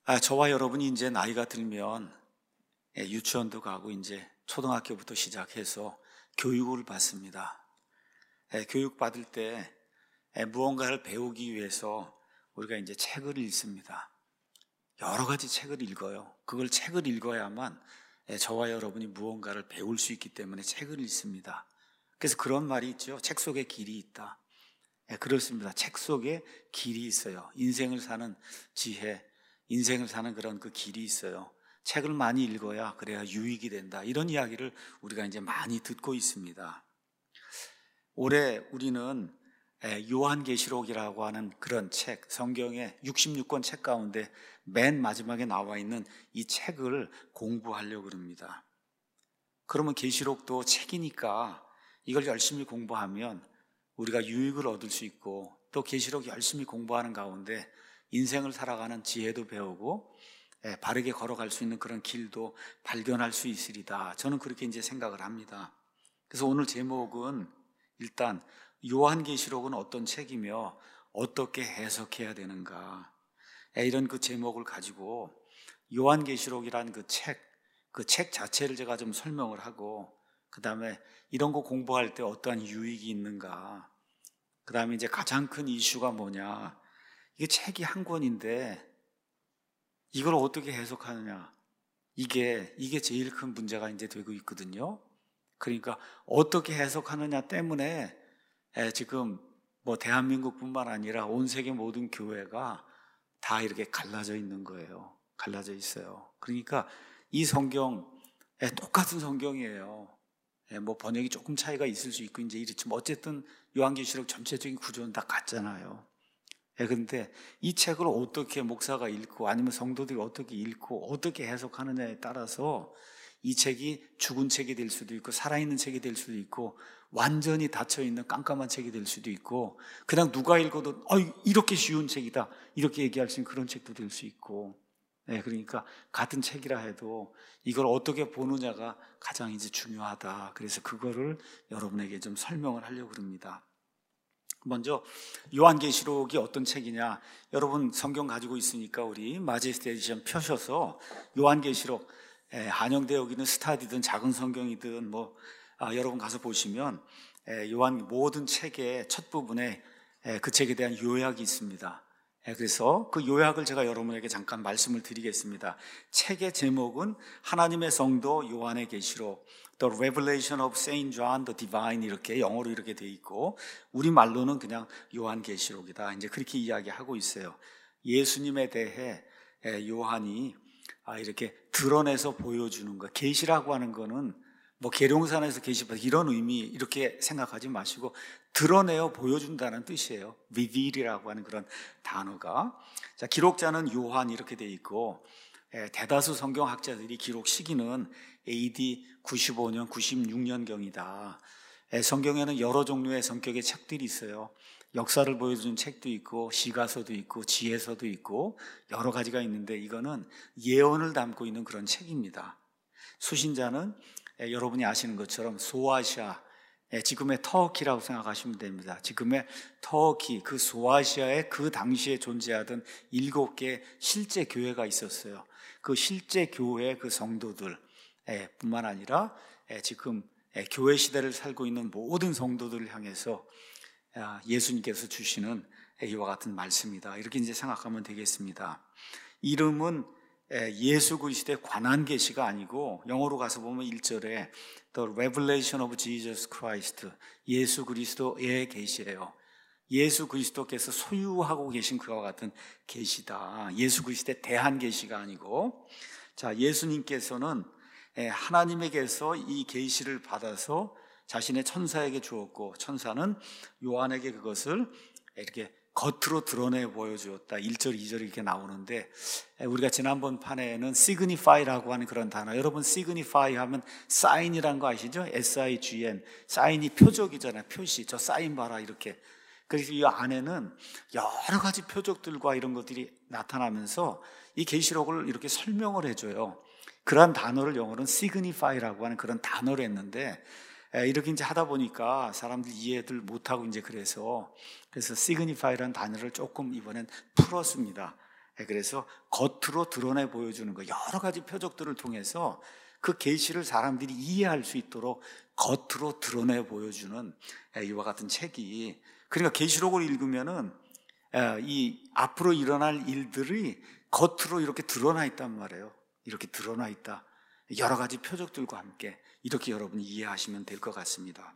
저와 여러분이 이제 나이가 들면 유치원도 가고 이제 초등학교부터 시작해서 교육을 받습니다. 교육 받을 때 무언가를 배우기 위해서 우리가 이제 책을 읽습니다. 여러 가지 책을 읽어요. 그걸 책을 읽어야만 저와 여러분이 무언가를 배울 수 있기 때문에 책을 읽습니다. 그래서 그런 말이 있죠. 책 속에 길이 있다. 그렇습니다. 책 속에 길이 있어요. 인생을 사는 지혜, 인생을 사는 그런 그 길이 있어요. 책을 많이 읽어야 그래야 유익이 된다. 이런 이야기를 우리가 이제 많이 듣고 있습니다. 올해 우리는 요한계시록이라고 하는 그런 책, 성경의 66권 책 가운데 맨 마지막에 나와 있는 이 책을 공부하려고 합니다. 그러면 계시록도 책이니까 이걸 열심히 공부하면 우리가 유익을 얻을 수 있고, 또 계시록 열심히 공부하는 가운데 인생을 살아가는 지혜도 배우고 바르게 걸어갈 수 있는 그런 길도 발견할 수 있으리다. 저는 그렇게 이제 생각을 합니다. 그래서 오늘 제목은 일단 요한계시록은 어떤 책이며 어떻게 해석해야 되는가, 이런 그 제목을 가지고 요한계시록이란 그 책 자체를 제가 좀 설명을 하고, 그 다음에 이런 거 공부할 때 어떠한 유익이 있는가, 그 다음에 이제 가장 큰 이슈가 뭐냐, 이게 책이 한 권인데 이걸 어떻게 해석하느냐, 이게 제일 큰 문제가 이제 되고 있거든요. 그러니까 어떻게 해석하느냐 때문에 지금 뭐 대한민국뿐만 아니라 온 세계 모든 교회가 다 이렇게 갈라져 있는 거예요. 갈라져 있어요. 그러니까 이 성경 똑같은 성경이에요. 뭐 번역이 조금 차이가 있을 수 있고 이제 이렇지만 어쨌든 요한계시록 전체적인 구조는 다 같잖아요. 그런데 이 책을 어떻게 목사가 읽고 아니면 성도들이 어떻게 읽고 어떻게 해석하느냐에 따라서 이 책이 죽은 책이 될 수도 있고 살아있는 책이 될 수도 있고 완전히 닫혀있는 깜깜한 책이 될 수도 있고, 그냥 누가 읽어도 이렇게 쉬운 책이다 이렇게 얘기할 수 있는 그런 책도 될 수 있고, 그러니까 같은 책이라 해도 이걸 어떻게 보느냐가 가장 이제 중요하다. 그래서 그거를 여러분에게 좀 설명을 하려고 합니다. 먼저 요한계시록이 어떤 책이냐, 여러분 성경 가지고 있으니까 우리 마제스티 에디션 펴셔서 요한계시록, 한영대 여기는 스타디든 작은 성경이든 여러분 가서 보시면 요한 모든 책의 첫 부분에 그 책에 대한 요약이 있습니다. 그래서 그 요약을 제가 여러분에게 잠깐 말씀을 드리겠습니다. 책의 제목은 하나님의 성도 요한의 계시록, The Revelation of Saint John the Divine, 이렇게 영어로 이렇게 돼 있고 우리말로는 그냥 요한계시록이다. 이제 그렇게 이야기하고 있어요. 예수님에 대해 요한이 이렇게 드러내서 보여주는 거. 계시라고 하는 거는 뭐 계룡산에서 계시받 이런 의미 이렇게 생각하지 마시고 드러내어 보여준다는 뜻이에요. reveal이라고 하는 그런 단어가. 자, 기록자는 요한 이렇게 돼 있고 대다수 성경학자들이 기록 시기는 AD 95년, 96년경이다. 성경에는 여러 종류의 성격의 책들이 있어요. 역사를 보여주는 책도 있고 시가서도 있고 지혜서도 있고 여러 가지가 있는데 이거는 예언을 담고 있는 그런 책입니다. 수신자는 여러분이 아시는 것처럼 소아시아, 지금의 터키라고 생각하시면 됩니다. 지금의 터키, 그 소아시아에 그 당시에 존재하던 7개 실제 교회가 있었어요. 그 실제 교회 그 성도들 뿐만 아니라 지금 교회 시대를 살고 있는 모든 성도들을 향해서 예수님께서 주시는 이와 같은 말씀이다. 이렇게 이제 생각하면 되겠습니다. 이름은 예수 그리스도에 관한 계시가 아니고 영어로 가서 보면 1절에 The Revelation of Jesus Christ, 예수 그리스도의 계시예요. 예수 그리스도께서 소유하고 계신 그와 같은 계시다. 예수 그리스도에 대한 계시가 아니고, 자, 예수님께서는 하나님에게서 이 계시를 받아서 자신의 천사에게 주었고 천사는 요한에게 그것을 이렇게 겉으로 드러내 보여주었다. 1절, 2절 이렇게 나오는데 우리가 지난번 판에는 signify라고 하는 그런 단어, 여러분 signify 하면 sign이라는 거 아시죠? sign, 사인이 표적이잖아요. 표시, 저 사인 봐라 이렇게. 그래서 이 안에는 여러 가지 표적들과 이런 것들이 나타나면서 이 계시록을 이렇게 설명을 해줘요. 그러한 단어를 영어로는 signify라고 하는 그런 단어를 했는데 이렇게 이제 하다 보니까 사람들이 이해들 못하고 이제 그래서 signify라는 단어를 조금 이번엔 풀었습니다. 그래서 겉으로 드러내 보여주는 거, 여러 가지 표적들을 통해서 그 계시를 사람들이 이해할 수 있도록 겉으로 드러내 보여주는 이와 같은 책이, 그러니까 계시록을 읽으면은 이 앞으로 일어날 일들이 겉으로 이렇게 드러나 있단 말이에요. 이렇게 드러나 있다. 여러 가지 표적들과 함께 이렇게 여러분이 이해하시면 될 것 같습니다.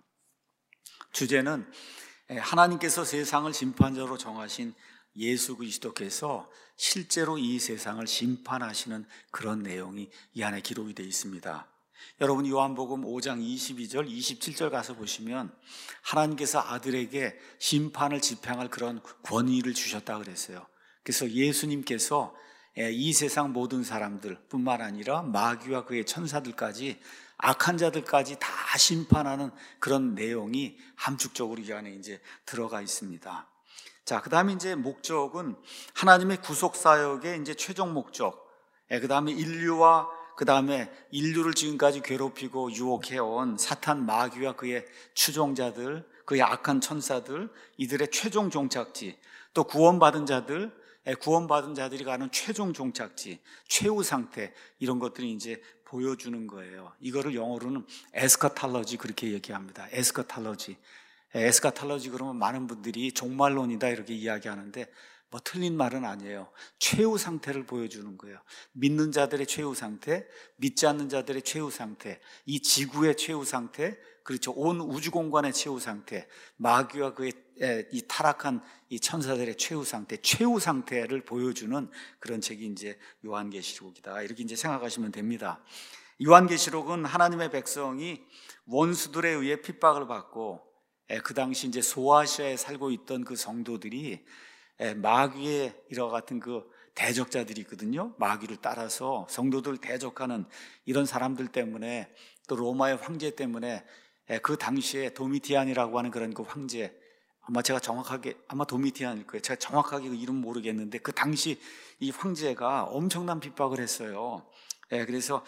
주제는 하나님께서 세상을 심판자로 정하신 예수 그리스도께서 실제로 이 세상을 심판하시는 그런 내용이 이 안에 기록이 되어 있습니다. 여러분 요한복음 5장 22절 27절 가서 보시면 하나님께서 아들에게 심판을 집행할 그런 권위를 주셨다 그랬어요. 그래서 예수님께서 이 세상 모든 사람들 뿐만 아니라 마귀와 그의 천사들까지, 악한 자들까지 다 심판하는 그런 내용이 함축적으로 이 안에 이제 들어가 있습니다. 자, 그 다음에 이제 목적은 하나님의 구속 사역의 이제 최종 목적, 그 다음에 인류와 그 다음에 인류를 지금까지 괴롭히고 유혹해온 사탄 마귀와 그의 추종자들, 그의 악한 천사들, 이들의 최종 종착지, 또 구원받은 자들이 가는 최종 종착지, 최후 상태, 이런 것들이 이제 보여주는 거예요. 이거를 영어로는 에스카탈러지 그렇게 얘기합니다. 에스카탈러지 그러면 많은 분들이 종말론이다 이렇게 이야기하는데 뭐 틀린 말은 아니에요. 최후 상태를 보여주는 거예요. 믿는 자들의 최후 상태, 믿지 않는 자들의 최후 상태, 이 지구의 최후 상태, 그렇죠. 온 우주 공간의 최후 상태, 마귀와 그의 이 타락한 이 천사들의 최후 상태를 보여주는 그런 책이 이제 요한계시록이다. 이렇게 이제 생각하시면 됩니다. 요한계시록은 하나님의 백성이 원수들에 의해 핍박을 받고 그 당시 이제 소아시아에 살고 있던 그 성도들이 마귀의 이와 같은 그 대적자들이 있거든요. 마귀를 따라서 성도들을 대적하는 이런 사람들 때문에, 또 로마의 황제 때문에 그 당시에 도미티안이라고 하는 그런 그 황제, 아마 도미티안일 거예요. 제가 정확하게 그 이름 모르겠는데 그 당시 이 황제가 엄청난 핍박을 했어요. 그래서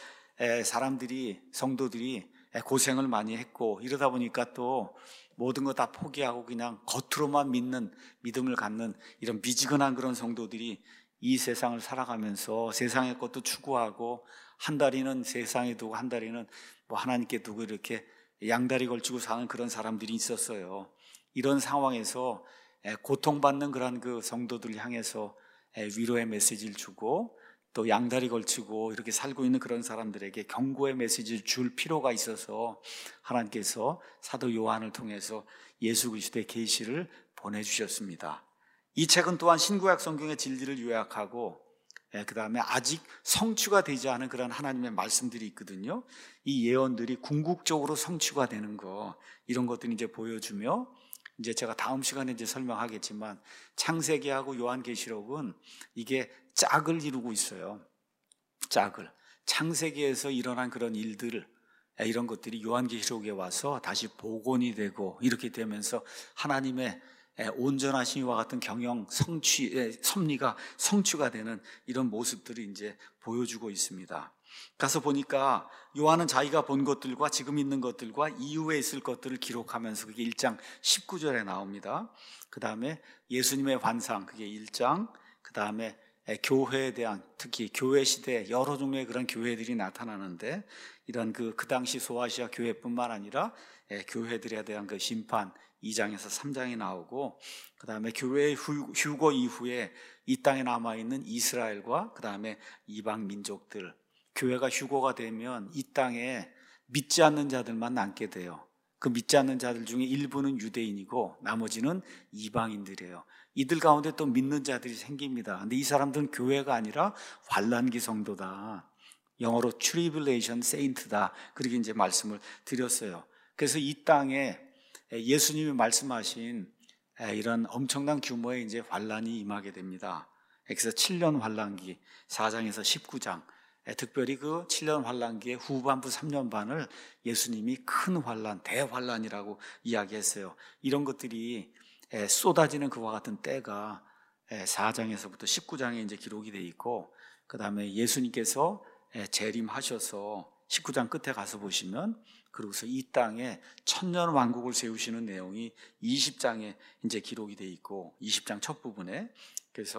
성도들이 고생을 많이 했고, 이러다 보니까 또 모든 거 다 포기하고 그냥 겉으로만 믿음을 갖는 이런 미지근한 그런 성도들이 이 세상을 살아가면서 세상의 것도 추구하고, 한 다리는 세상에 두고 한 다리는 뭐 하나님께 두고 이렇게 양다리 걸치고 사는 그런 사람들이 있었어요. 이런 상황에서 고통받는 그런 그 성도들을 향해서 위로의 메시지를 주고, 또 양다리 걸치고 이렇게 살고 있는 그런 사람들에게 경고의 메시지를 줄 필요가 있어서 하나님께서 사도 요한을 통해서 예수 그리스도의 계시를 보내주셨습니다. 이 책은 또한 신구약 성경의 진리를 요약하고, 그 다음에 아직 성취가 되지 않은 그런 하나님의 말씀들이 있거든요. 이 예언들이 궁극적으로 성취가 되는 거, 이런 것들이 이제 보여주며, 이제 제가 다음 시간에 이제 설명하겠지만 창세기하고 요한계시록은 이게 짝을 이루고 있어요. 창세기에서 일어난 그런 일들, 이런 것들이 요한계시록에 와서 다시 복원이 되고 이렇게 되면서 하나님의 온전하신 이와 같은 섭리가 성취가 되는 이런 모습들을 이제 보여주고 있습니다. 가서 보니까 요한은 자기가 본 것들과 지금 있는 것들과 이후에 있을 것들을 기록하면서 그게 1장 19절에 나옵니다. 그 다음에 예수님의 환상, 그게 1장, 그 다음에 교회에 대한, 특히 교회 시대에 여러 종류의 그런 교회들이 나타나는데, 이런 그 당시 소아시아 교회뿐만 아니라 교회들에 대한 그 심판 2장에서 3장이 나오고, 그 다음에 교회의 휴거 이후에 이 땅에 남아있는 이스라엘과 그 다음에 이방 민족들, 교회가 휴거가 되면 이 땅에 믿지 않는 자들만 남게 돼요. 그 믿지 않는 자들 중에 일부는 유대인이고 나머지는 이방인들이에요. 이들 가운데 또 믿는 자들이 생깁니다. 근데 이 사람들은 교회가 아니라 환난기 성도다. 영어로 tribulation saint다. 그렇게 이제 말씀을 드렸어요. 그래서 이 땅에 예수님이 말씀하신 이런 엄청난 규모의 이제 환난이 임하게 됩니다. 그래서 7년 환난기 4장에서 19장, 특별히 그 7년 환난기의 후반부 3년 반을 예수님이 큰 환난, 대환난이라고 이야기했어요. 이런 것들이 쏟아지는 그와 같은 때가 4장에서부터 19장에 이제 기록이 돼 있고, 그 다음에 예수님께서 재림하셔서 19장 끝에 가서 보시면, 그러고서 이 땅에 천년 왕국을 세우시는 내용이 20장에 이제 기록이 돼 있고, 20장 첫 부분에. 그래서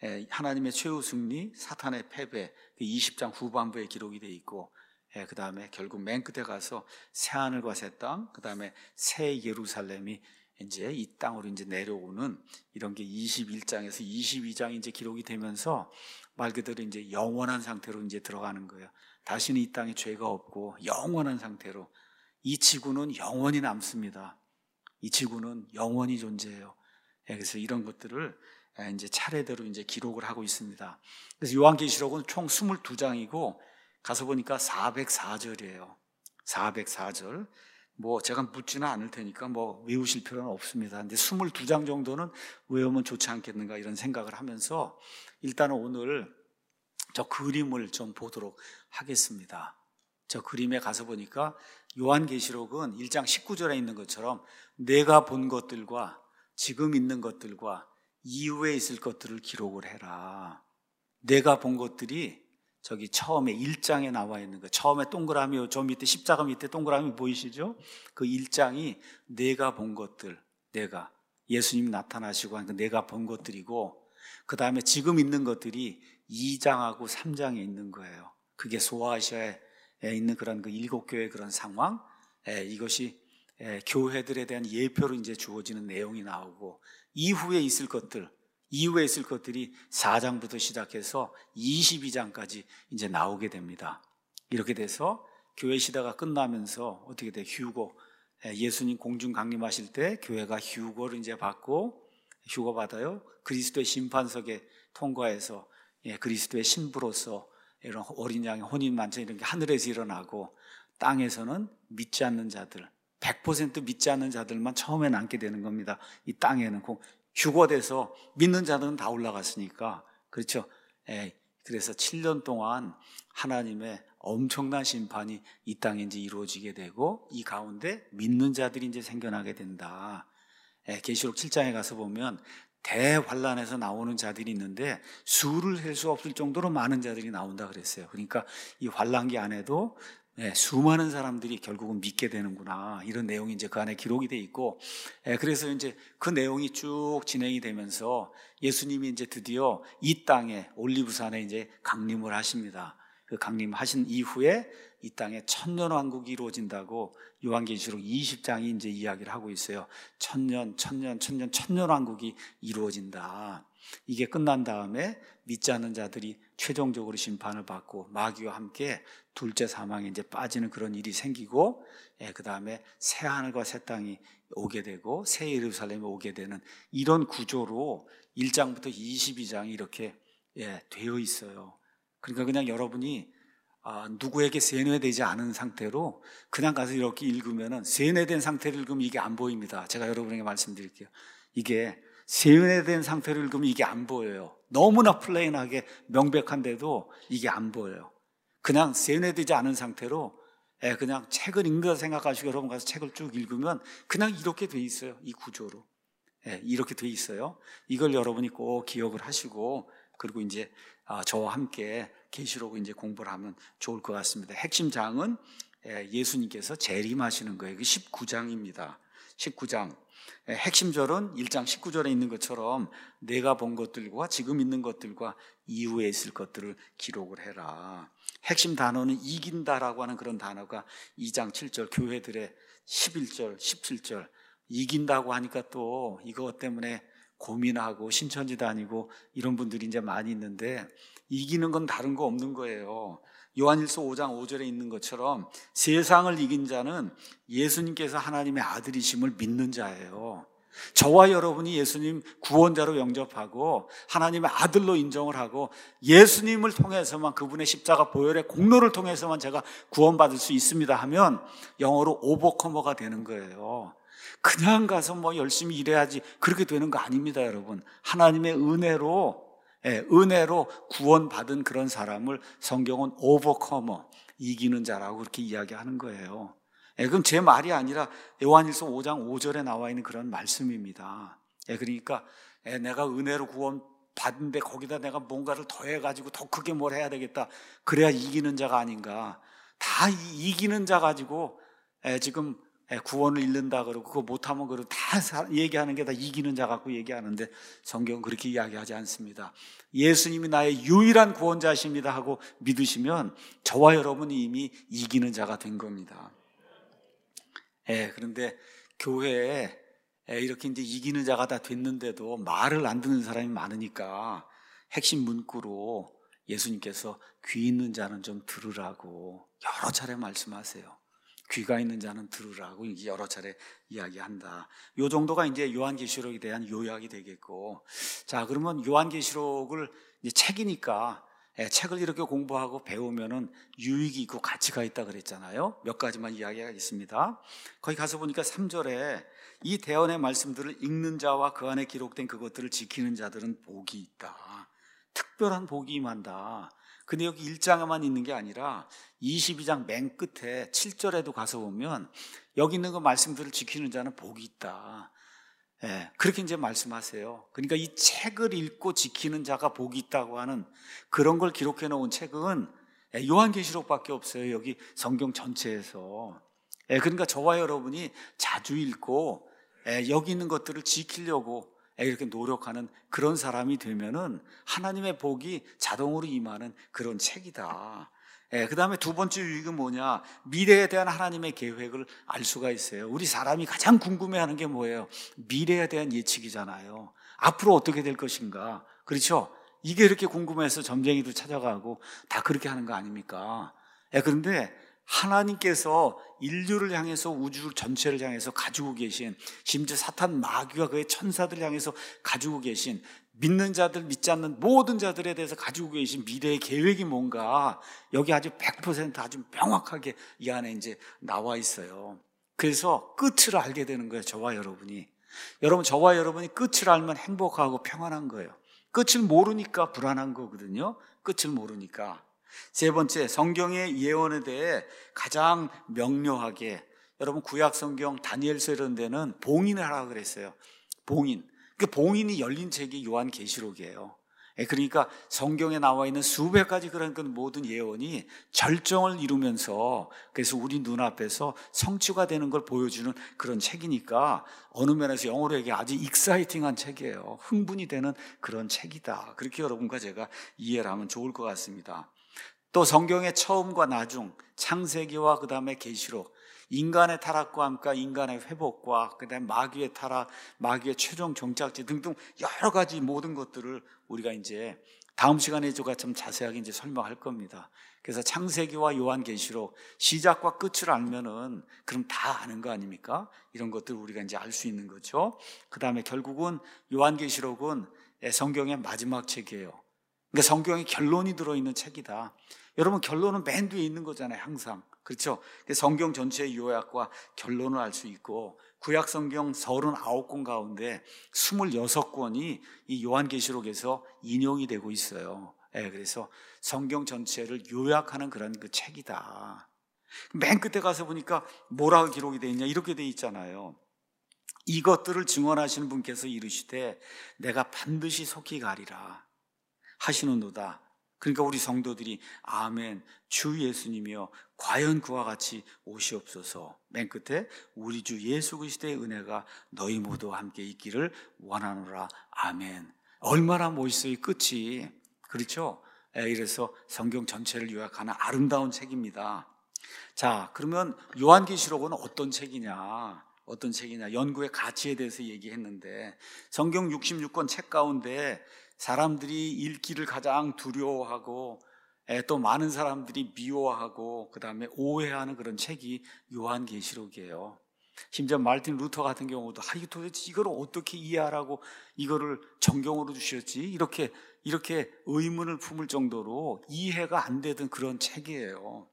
하나님의 최후 승리, 사탄의 패배, 20장 후반부에 기록이 되어 있고, 그 다음에 결국 맨 끝에 가서 새 하늘과 새 땅, 그 다음에 새 예루살렘이 이제 이 땅으로 이제 내려오는 이런 게 21장에서 22장이 이제 기록이 되면서 말 그대로 이제 영원한 상태로 이제 들어가는 거예요. 다시는 이 땅에 죄가 없고 영원한 상태로 이 지구는 영원히 남습니다. 이 지구는 영원히 존재해요. 그래서 이런 것들을 이제 차례대로 이제 기록을 하고 있습니다. 그래서 요한계시록은 총 22장이고 가서 보니까 404절이에요. 404절. 뭐 제가 묻지는 않을 테니까 뭐 외우실 필요는 없습니다. 근데 22장 정도는 외우면 좋지 않겠는가 이런 생각을 하면서 일단은 오늘 저 그림을 좀 보도록 하겠습니다. 저 그림에 가서 보니까 요한계시록은 1장 19절에 있는 것처럼 내가 본 것들과 지금 있는 것들과 이후에 있을 것들을 기록을 해라. 내가 본 것들이 저기 처음에 1장에 나와 있는 거, 처음에 동그라미, 저 밑에 십자가 밑에 동그라미 보이시죠? 그 1장이 내가 본 것들, 내가 예수님이 나타나시고 하니까 내가 본 것들이고, 그 다음에 지금 있는 것들이 2장하고 3장에 있는 거예요. 그게 소아시아에 있는 그런 그 7교회의 그런 상황, 이것이 교회들에 대한 예표로 이제 주어지는 내용이 나오고, 이후에 있을 것들이 4장부터 시작해서 22장까지 이제 나오게 됩니다. 이렇게 돼서 교회 시대가 끝나면서 어떻게 돼? 휴거. 예수님 공중 강림하실 때 교회가 휴거를 이제 받고, 휴거 받아요. 그리스도의 심판석에 통과해서 그리스도의 신부로서 이런 어린 양의 혼인 만찬 이런 게 하늘에서 일어나고, 땅에서는 믿지 않는 자들, 100% 믿지 않는 자들만 처음에 남게 되는 겁니다. 이 땅에는 휴거돼서 믿는 자들은 다 올라갔으니까. 그렇죠? 그래서 7년 동안 하나님의 엄청난 심판이 이 땅에 이제 이루어지게 되고, 이 가운데 믿는 자들이 이제 생겨나게 된다. 계시록 7장에 가서 보면 대환란에서 나오는 자들이 있는데 수를 셀 수 없을 정도로 많은 자들이 나온다 그랬어요. 그러니까 이 환란기 안에도 수많은 사람들이 결국은 믿게 되는구나, 이런 내용이 이제 그 안에 기록이 돼 있고, 그래서 이제 그 내용이 쭉 진행이 되면서 예수님이 이제 드디어 이 땅에 올리브산에 이제 강림을 하십니다. 그 강림하신 이후에 이 땅에 천년왕국이 이루어진다고 요한계시록 20장이 이제 이야기를 하고 있어요. 천년왕국이 이루어진다. 이게 끝난 다음에 믿지 않는 자들이 최종적으로 심판을 받고 마귀와 함께 둘째 사망에 이제 빠지는 그런 일이 생기고, 그 다음에 새 하늘과 새 땅이 오게 되고 새 예루살렘이 오게 되는 이런 구조로 1장부터 22장이 이렇게 되어 있어요. 그러니까 그냥 여러분이 누구에게 세뇌되지 않은 상태로 그냥 가서 이렇게 읽으면은, 세뇌된 상태로 읽으면 이게 안 보입니다. 제가 여러분에게 말씀드릴게요. 이게 세뇌된 상태로 읽으면 이게 안 보여요. 너무나 플레인하게 명백한데도 이게 안 보여요. 그냥 세뇌되지 않은 상태로 그냥 책을 읽는다 생각하시고 여러분 가서 책을 쭉 읽으면 그냥 이렇게 돼 있어요. 이 구조로 이렇게 돼 있어요. 이걸 여러분이 꼭 기억을 하시고, 그리고 이제 저와 함께 계시록을 이제 공부를 하면 좋을 것 같습니다. 핵심 장은 예수님께서 재림하시는 거예요. 19장입니다. 19장. 핵심 절은 1장 19절에 있는 것처럼 내가 본 것들과 지금 있는 것들과 이후에 있을 것들을 기록을 해라. 핵심 단어는 이긴다라고 하는 그런 단어가 2장 7절, 교회들의 11절, 17절. 이긴다고 하니까 또 이것 때문에 고민하고 신천지 다니고 이런 분들이 이제 많이 있는데, 이기는 건 다른 거 없는 거예요. 요한일서 5장 5절에 있는 것처럼 세상을 이긴 자는 예수님께서 하나님의 아들이심을 믿는 자예요. 저와 여러분이 예수님 구원자로 영접하고 하나님의 아들로 인정을 하고 예수님을 통해서만, 그분의 십자가 보혈의 공로를 통해서만 제가 구원받을 수 있습니다 하면 영어로 오버커머가 되는 거예요. 그냥 가서 뭐 열심히 일해야지 그렇게 되는 거 아닙니다, 여러분. 하나님의 은혜로 구원받은 그런 사람을 성경은 오버커머, 이기는 자라고 그렇게 이야기하는 거예요. 그럼 제 말이 아니라 요한일서 5장 5절에 나와 있는 그런 말씀입니다. 그러니까 내가 은혜로 구원받은데 거기다 내가 뭔가를 더해가지고 더 크게 뭘 해야 되겠다, 그래야 이기는 자가 아닌가. 다 이기는 자 가지고 지금 구원을 잃는다 그러고 그거 못하면 그러고 다 얘기하는 게 다 이기는 자 갖고 얘기하는데 성경은 그렇게 이야기하지 않습니다. 예수님이 나의 유일한 구원자십니다 하고 믿으시면 저와 여러분이 이미 이기는 자가 된 겁니다. 그런데 교회에 이렇게 이제 이기는 자가 다 됐는데도 말을 안 듣는 사람이 많으니까 핵심 문구로 예수님께서 귀 있는 자는 좀 들으라고 여러 차례 말씀하세요. 귀가 있는 자는 들으라고 여러 차례 이야기한다. 이 정도가 이제 요한계시록에 대한 요약이 되겠고, 자, 그러면 요한계시록을 이제 책이니까 책을 이렇게 공부하고 배우면은 유익이 있고 가치가 있다 그랬잖아요. 몇 가지만 이야기하겠습니다. 거기 가서 보니까 3절에 이 대언의 말씀들을 읽는 자와 그 안에 기록된 그것들을 지키는 자들은 복이 있다. 특별한 복이 임한다. 근데 여기 1장에만 있는 게 아니라 22장 맨 끝에 7절에도 가서 보면 여기 있는 그 말씀들을 지키는 자는 복이 있다. 그렇게 이제 말씀하세요. 그러니까 이 책을 읽고 지키는 자가 복이 있다고 하는 그런 걸 기록해 놓은 책은 요한계시록밖에 없어요. 여기 성경 전체에서. 그러니까 저와 여러분이 자주 읽고 여기 있는 것들을 지키려고 이렇게 노력하는 그런 사람이 되면은 하나님의 복이 자동으로 임하는 그런 책이다. 그 다음에 두 번째 유익은 뭐냐? 미래에 대한 하나님의 계획을 알 수가 있어요. 우리 사람이 가장 궁금해하는 게 뭐예요? 미래에 대한 예측이잖아요. 앞으로 어떻게 될 것인가? 그렇죠? 이게 이렇게 궁금해서 점쟁이도 찾아가고 다 그렇게 하는 거 아닙니까? 그런데 하나님께서 인류를 향해서 우주 전체를 향해서 가지고 계신, 심지어 사탄 마귀와 그의 천사들을 향해서 가지고 계신, 믿는 자들 믿지 않는 모든 자들에 대해서 가지고 계신 미래의 계획이 뭔가 여기 아주 100% 아주 명확하게 이 안에 이제 나와 있어요. 그래서 끝을 알게 되는 거예요. 저와 여러분이. 저와 여러분이 끝을 알면 행복하고 평안한 거예요. 끝을 모르니까 불안한 거거든요. 끝을 모르니까. 세 번째, 성경의 예언에 대해 가장 명료하게, 여러분 구약 성경 다니엘서 이런 데는 봉인을 하라고 그랬어요. 봉인. 그 봉인이 열린 책이 요한계시록이에요. 그러니까 성경에 나와 있는 수백 가지 그런 모든 예언이 절정을 이루면서, 그래서 우리 눈앞에서 성취가 되는 걸 보여주는 그런 책이니까 어느 면에서 영어로 얘기해 아주 익사이팅한 책이에요. 흥분이 되는 그런 책이다. 그렇게 여러분과 제가 이해를 하면 좋을 것 같습니다. 또 성경의 처음과 나중, 창세기와 그 다음에 계시록, 인간의 타락과 함께 인간의 회복과 그 다음에 마귀의 타락, 마귀의 최종 종착지 등등 여러 가지 모든 것들을 우리가 이제 다음 시간에 제가 좀 자세하게 이제 설명할 겁니다. 그래서 창세기와 요한계시록 시작과 끝을 알면은 그럼 다 아는 거 아닙니까? 이런 것들 우리가 이제 알 수 있는 거죠. 그 다음에 결국은 요한계시록은 성경의 마지막 책이에요. 그러니까 성경에 결론이 들어있는 책이다. 여러분 결론은 맨 뒤에 있는 거잖아요. 항상. 그렇죠? 성경 전체의 요약과 결론을 알 수 있고, 구약 성경 39권 가운데 26권이 이 요한계시록에서 인용이 되고 있어요. 그래서 성경 전체를 요약하는 그런 그 책이다. 맨 끝에 가서 보니까 뭐라고 기록이 되어 있냐, 이렇게 되어 있잖아요. 이것들을 증언하시는 분께서 이르시되 내가 반드시 속히 가리라 하시는도다. 그러니까 우리 성도들이 아멘, 주 예수님이여 과연 그와 같이 오시옵소서. 맨 끝에 우리 주 예수 그리스도의 은혜가 너희 모두와 함께 있기를 원하노라. 아멘. 얼마나 멋있어요, 이 끝이. 그렇죠? 이래서 성경 전체를 요약하는 아름다운 책입니다. 자, 그러면 요한계시록은 어떤 책이냐? 어떤 책이냐? 연구의 가치에 대해서 얘기했는데, 성경 66권 책 가운데 사람들이 읽기를 가장 두려워하고 또 많은 사람들이 미워하고 그 다음에 오해하는 그런 책이 요한계시록이에요. 심지어 마르틴 루터 같은 경우도 이거 도대체 이걸 어떻게 이해하라고 이거를 정경으로 주셨지? 이렇게 의문을 품을 정도로 이해가 안 되던 그런 책이에요.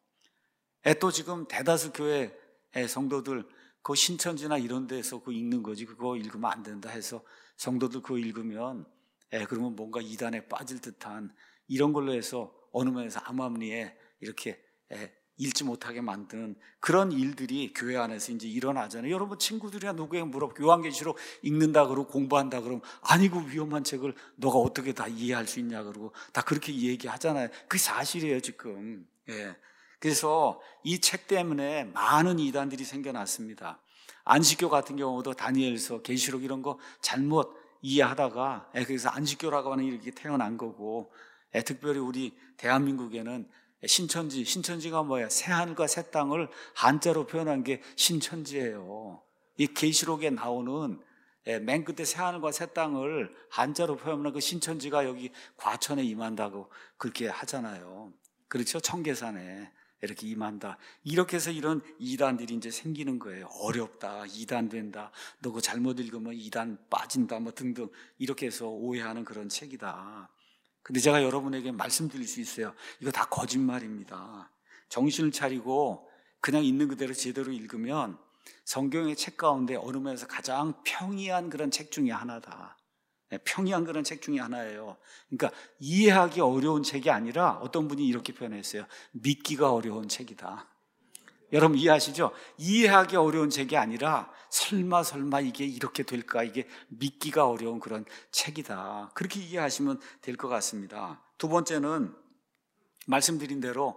또 지금 대다수 교회 성도들 그 신천지나 이런 데서 그거 읽는 거지, 그거 읽으면 안 된다 해서 성도들 그거 읽으면 그러면 뭔가 이단에 빠질 듯한 이런 걸로 해서 어느 면에서 암암리에 이렇게 읽지 못하게 만드는 그런 일들이 교회 안에서 이제 일어나잖아요. 여러분 친구들이나 누구에게 물어보고 요한계시록 읽는다 그러고 공부한다 그러면 아니고 위험한 책을 너가 어떻게 다 이해할 수 있냐 그러고 다 그렇게 얘기하잖아요. 그게 사실이에요 지금. 그래서 이 책 때문에 많은 이단들이 생겨났습니다. 안식교 같은 경우도 다니엘서, 계시록 이런 거 잘못 이해하다가 그래서 안식교라고 하는 이렇게 태어난 거고, 특별히 우리 대한민국에는 신천지가 뭐예요? 새 하늘과 새 땅을 한자로 표현한 게 신천지예요. 이 계시록에 나오는 맨 끝에 새 하늘과 새 땅을 한자로 표현하는 그 신천지가 여기 과천에 임한다고 그렇게 하잖아요. 그렇죠? 청계산에 이렇게 임한다. 이렇게 해서 이런 이단들이 이제 생기는 거예요. 어렵다, 이단 된다, 너 그거 잘못 읽으면 이단 빠진다, 뭐 등등, 이렇게 해서 오해하는 그런 책이다. 근데 제가 여러분에게 말씀드릴 수 있어요. 이거 다 거짓말입니다. 정신을 차리고 그냥 있는 그대로 제대로 읽으면 성경의 책 가운데 어느 면에서 가장 평이한 그런 책 중에 하나다. 평이한 그런 책 중에 하나예요. 그러니까 이해하기 어려운 책이 아니라 어떤 분이 이렇게 표현했어요. 믿기가 어려운 책이다. 여러분 이해하시죠? 이해하기 어려운 책이 아니라 설마 이게 이렇게 될까? 이게 믿기가 어려운 그런 책이다. 그렇게 이해하시면 될 것 같습니다. 두 번째는 말씀드린 대로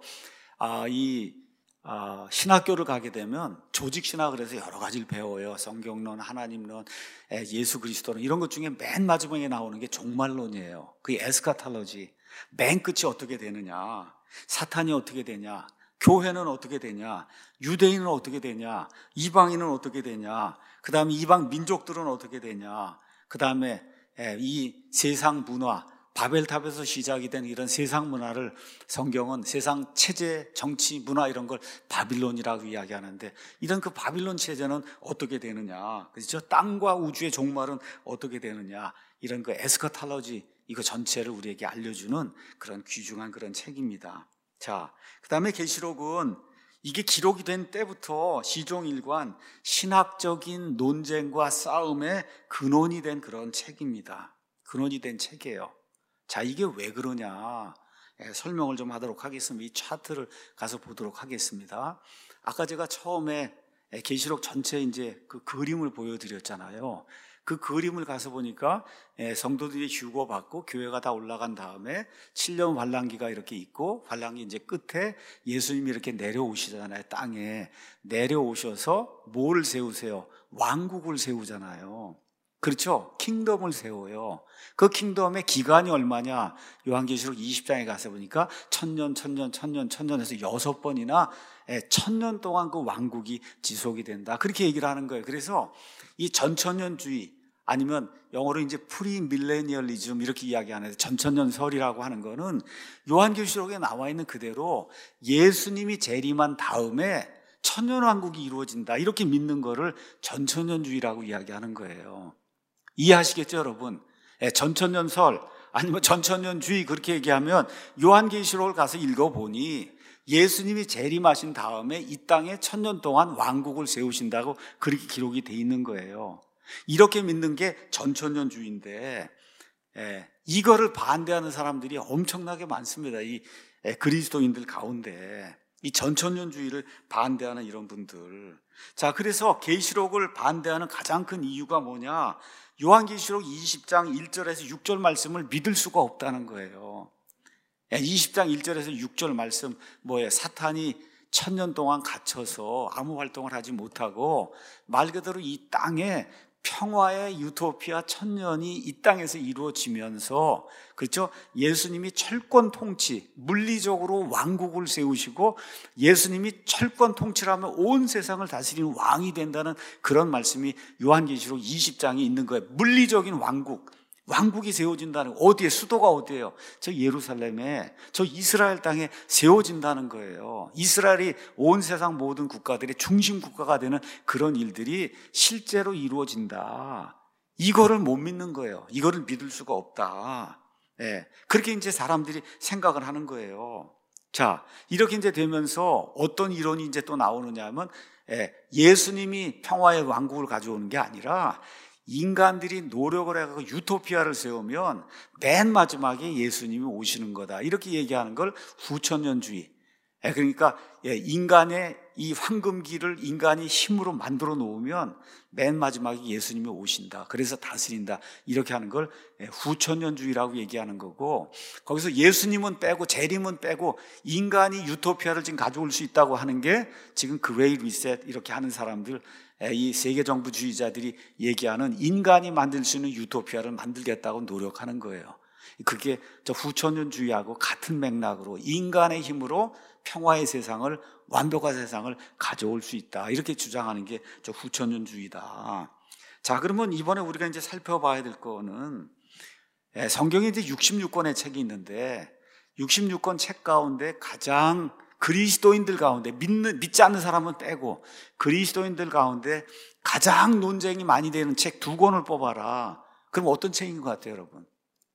신학교를 가게 되면 조직신학을 해서 여러 가지를 배워요. 성경론, 하나님론, 예수 그리스도론, 이런 것 중에 맨 마지막에 나오는 게 종말론이에요. 그 에스카탈로지. 맨 끝이 어떻게 되느냐, 사탄이 어떻게 되냐, 교회는 어떻게 되냐, 유대인은 어떻게 되냐, 이방인은 어떻게 되냐, 그 다음에 이방 민족들은 어떻게 되냐, 그 다음에 이 세상 문화, 바벨탑에서 시작이 된 이런 세상 문화를 성경은 세상 체제, 정치, 문화 이런 걸 바빌론이라고 이야기하는데, 이런 그 바빌론 체제는 어떻게 되느냐, 그렇죠? 땅과 우주의 종말은 어떻게 되느냐, 이런 그 에스카탈로지, 이거 전체를 우리에게 알려주는 그런 귀중한 그런 책입니다. 자, 그 다음에 계시록은 이게 기록이 된 때부터 시종일관 신학적인 논쟁과 싸움의 근원이 된 그런 책입니다. 근원이 된 책이에요. 자, 이게 왜 그러냐, 설명을 좀 하도록 하겠습니다. 이 차트를 가서 보도록 하겠습니다. 아까 제가 처음에 계시록 전체 이제 그 그림을 보여드렸잖아요. 그 그림을 가서 보니까 성도들이 휴거받고 교회가 다 올라간 다음에 7년 환란기가 이렇게 있고, 환란기 이제 끝에 예수님이 이렇게 내려오시잖아요. 땅에 내려오셔서 뭘 세우세요? 왕국을 세우잖아요. 그렇죠? 킹덤을 세워요. 그 킹덤의 기간이 얼마냐? 요한계시록 20장에 가서 보니까 1000년 해서 6번이나 1000년 동안 그 왕국이 지속이 된다. 그렇게 얘기를 하는 거예요. 그래서 이 전천년주의, 아니면 영어로 이제 프리밀레니얼리즘 이렇게 이야기하는데, 전천년설이라고 하는 거는 요한계시록에 나와 있는 그대로 예수님이 재림한 다음에 천년왕국이 이루어진다, 이렇게 믿는 거를 전천년주의라고 이야기하는 거예요. 이해하시겠죠, 여러분? 전천년설 아니면 전천년주의 그렇게 얘기하면 요한계시록을 가서 읽어보니 예수님이 재림하신 다음에 이 땅에 1000년 동안 왕국을 세우신다고 그렇게 기록이 돼 있는 거예요. 이렇게 믿는 게 전천년주의인데, 이거를 반대하는 사람들이 엄청나게 많습니다. 이 그리스도인들 가운데 이 전천년주의를 반대하는 이런 분들. 자, 그래서 계시록을 반대하는 가장 큰 이유가 뭐냐? 요한계시록 20장 1절에서 6절 말씀을 믿을 수가 없다는 거예요. 20장 1절에서 6절 말씀 뭐예요? 사탄이 1000년 동안 갇혀서 아무 활동을 하지 못하고 말 그대로 이 땅에 평화의 유토피아 1000년이 이 땅에서 이루어지면서, 그렇죠? 예수님이 철권 통치, 물리적으로 왕국을 세우시고 예수님이 철권 통치를 하면 온 세상을 다스리는 왕이 된다는 그런 말씀이 요한계시록 20장에 있는 거예요. 물리적인 왕국이 세워진다는, 어디에, 수도가 어디예요? 저 예루살렘에, 저 이스라엘 땅에 세워진다는 거예요. 이스라엘이 온 세상 모든 국가들의 중심 국가가 되는 그런 일들이 실제로 이루어진다. 이거를 못 믿는 거예요. 이거를 믿을 수가 없다. 그렇게 이제 사람들이 생각을 하는 거예요. 자, 이렇게 이제 되면서 어떤 이론이 이제 또 나오느냐 하면, 예수님이 평화의 왕국을 가져오는 게 아니라 인간들이 노력을 해서 유토피아를 세우면 맨 마지막에 예수님이 오시는 거다, 이렇게 얘기하는 걸 후천년주의, 그러니까 인간의 이 황금기를 인간이 힘으로 만들어 놓으면 맨 마지막에 예수님이 오신다. 그래서 다스린다. 이렇게 하는 걸 후천년주의라고 얘기하는 거고, 거기서 예수님은 빼고 재림은 빼고 인간이 유토피아를 지금 가져올 수 있다고 하는 게 지금 그레이 리셋 이렇게 하는 사람들, 이 세계정부주의자들이 얘기하는 인간이 만들 수 있는 유토피아를 만들겠다고 노력하는 거예요. 그게 저 후천년주의하고 같은 맥락으로 인간의 힘으로 평화의 세상을, 완벽한 세상을 가져올 수 있다. 이렇게 주장하는 게 저 후천년주의다. 자, 그러면 이번에 우리가 이제 살펴봐야 될 거는, 성경에 이제 66권의 책이 있는데 66권 책 가운데 가장 그리스도인들 가운데 믿지 않는 사람은 빼고 그리스도인들 가운데 가장 논쟁이 많이 되는 책 2권을 뽑아라. 그럼 어떤 책인 것 같아요, 여러분?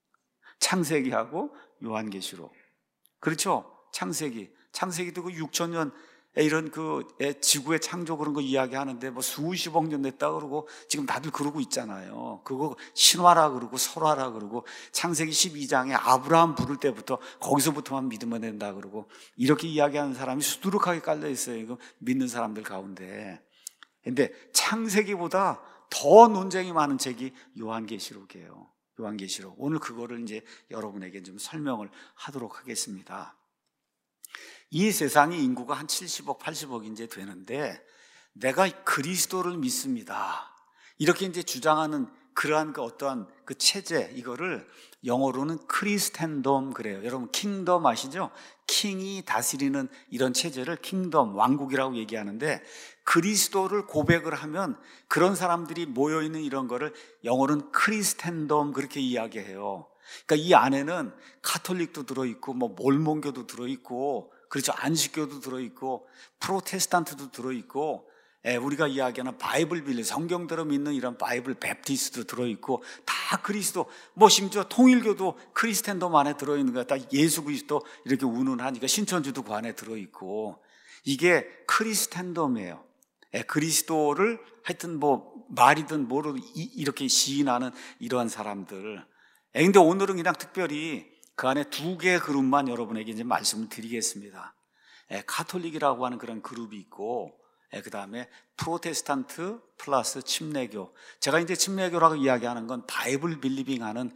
창세기하고 요한계시록. 그렇죠? 창세기도 그 6천년 이런 그 지구의 창조 그런 거 이야기하는데 뭐 수십억 년 됐다 그러고 지금 다들 그러고 있잖아요. 그거 신화라 그러고 설화라 그러고 창세기 12장에 아브라함 부를 때부터 거기서부터만 믿으면 된다 그러고 이렇게 이야기하는 사람이 수두룩하게 깔려 있어요. 이거 믿는 사람들 가운데. 근데 창세기보다 더 논쟁이 많은 책이 요한계시록이에요. 요한계시록. 오늘 그거를 이제 여러분에게 좀 설명을 하도록 하겠습니다. 이 세상의 인구가 한 70억, 80억 이제 되는데 내가 그리스도를 믿습니다. 이렇게 이제 주장하는 그러한 그 어떠한 그 체제, 이거를 영어로는 크리스텐덤 그래요. 여러분 킹덤 아시죠? 킹이 다스리는 이런 체제를 킹덤, 왕국이라고 얘기하는데 그리스도를 고백을 하면 그런 사람들이 모여있는 이런 거를 영어로는 크리스텐덤 그렇게 이야기해요. 그러니까 이 안에는 가톨릭도 들어있고 뭐 몰몬교도 들어있고 그렇죠. 안식교도 들어있고 프로테스탄트도 들어있고 우리가 이야기하는 바이블 빌리 성경대로 믿는 이런 바이블 베프티스트도 들어있고 다 그리스도, 뭐 심지어 통일교도 크리스텐덤 안에 들어있는 거야. 다 예수 그리스도 이렇게 운운하니까 신천지도 그 안에 들어있고 이게 크리스텐덤이에요. 그리스도를 하여튼 뭐 말이든 뭐로 이렇게 시인하는 이러한 사람들. 근데 오늘은 그냥 특별히 그 안에 2개의 그룹만 여러분에게 이제 말씀을 드리겠습니다. 가톨릭이라고 하는 그런 그룹이 있고, 그 다음에 프로테스탄트 플러스 침례교. 제가 이제 침례교라고 이야기하는 건 바이블 빌리빙 하는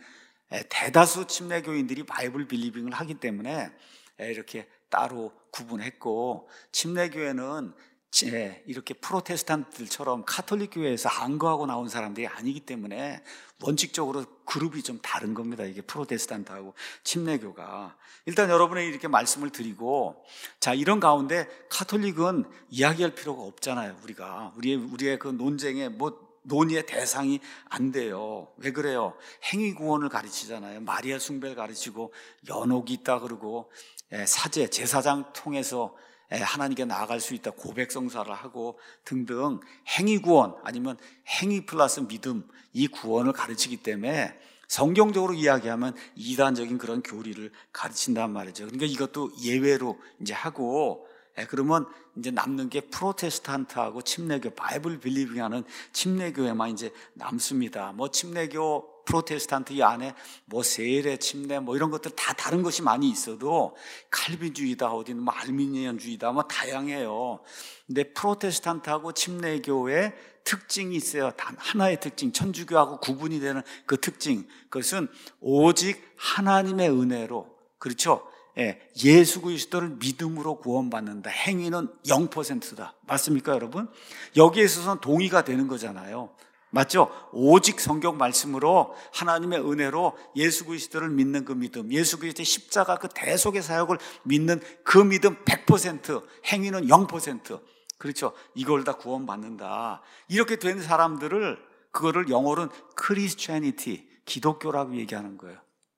대다수 침례교인들이 바이블 빌리빙을 하기 때문에 이렇게 따로 구분했고, 침례교회는 이렇게 프로테스탄트들처럼 카톨릭 교회에서 안거하고 나온 사람들이 아니기 때문에 원칙적으로 그룹이 좀 다른 겁니다. 이게 프로테스탄트하고 침례교가. 일단 여러분에게 이렇게 말씀을 드리고, 자, 이런 가운데 카톨릭은 이야기할 필요가 없잖아요. 우리의 그 논쟁에 논의의 대상이 안 돼요. 왜 그래요? 행위구원을 가르치잖아요. 마리아 숭배를 가르치고 연옥이 있다 그러고 사제, 제사장 통해서 하나님께 나아갈 수 있다 고백성사를 하고 등등 행위구원 아니면 행위 플러스 믿음 이 구원을 가르치기 때문에 성경적으로 이야기하면 이단적인 그런 교리를 가르친단 말이죠. 그러니까 이것도 예외로 이제 하고 그러면 이제 남는 게 프로테스탄트하고 침례교, 바이블 빌리빙하는 침례교에만 이제 남습니다. 뭐 침례교, 프로테스탄트 이 안에 뭐 세례, 침례 뭐 이런 것들 다 다른 것이 많이 있어도 칼빈주의다 어디는 뭐 알미니언주의다 뭐 다양해요. 근데 프로테스탄트하고 침례교의 특징이 있어요. 단 하나의 특징, 천주교하고 구분이 되는 그 특징, 그것은 오직 하나님의 은혜로, 그렇죠? 예수 그리스도를 믿음으로 구원받는다. 행위는 0%다. 맞습니까, 여러분? 여기에 있어서는 동의가 되는 거잖아요. 맞죠? 오직 성경 말씀으로 하나님의 은혜로 예수 그리스도를 믿는 그 믿음, 예수 그리스도의 십자가 그 대속의 사역을 믿는 그 믿음 100%, 행위는 0%. 그렇죠? 이걸 다 구원받는다. 이렇게 된 사람들을 그거를 영어로는 크리스티애니티, 기독교라고 얘기하는 거예요.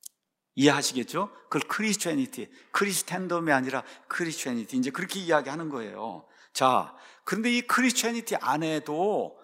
이해하시겠죠? 그걸 크리스티애니티, 크리스텐덤이 아니라 크리스티애니티 이제 그렇게 이야기하는 거예요. 자, 그런데 이 크리스티애니티 안에도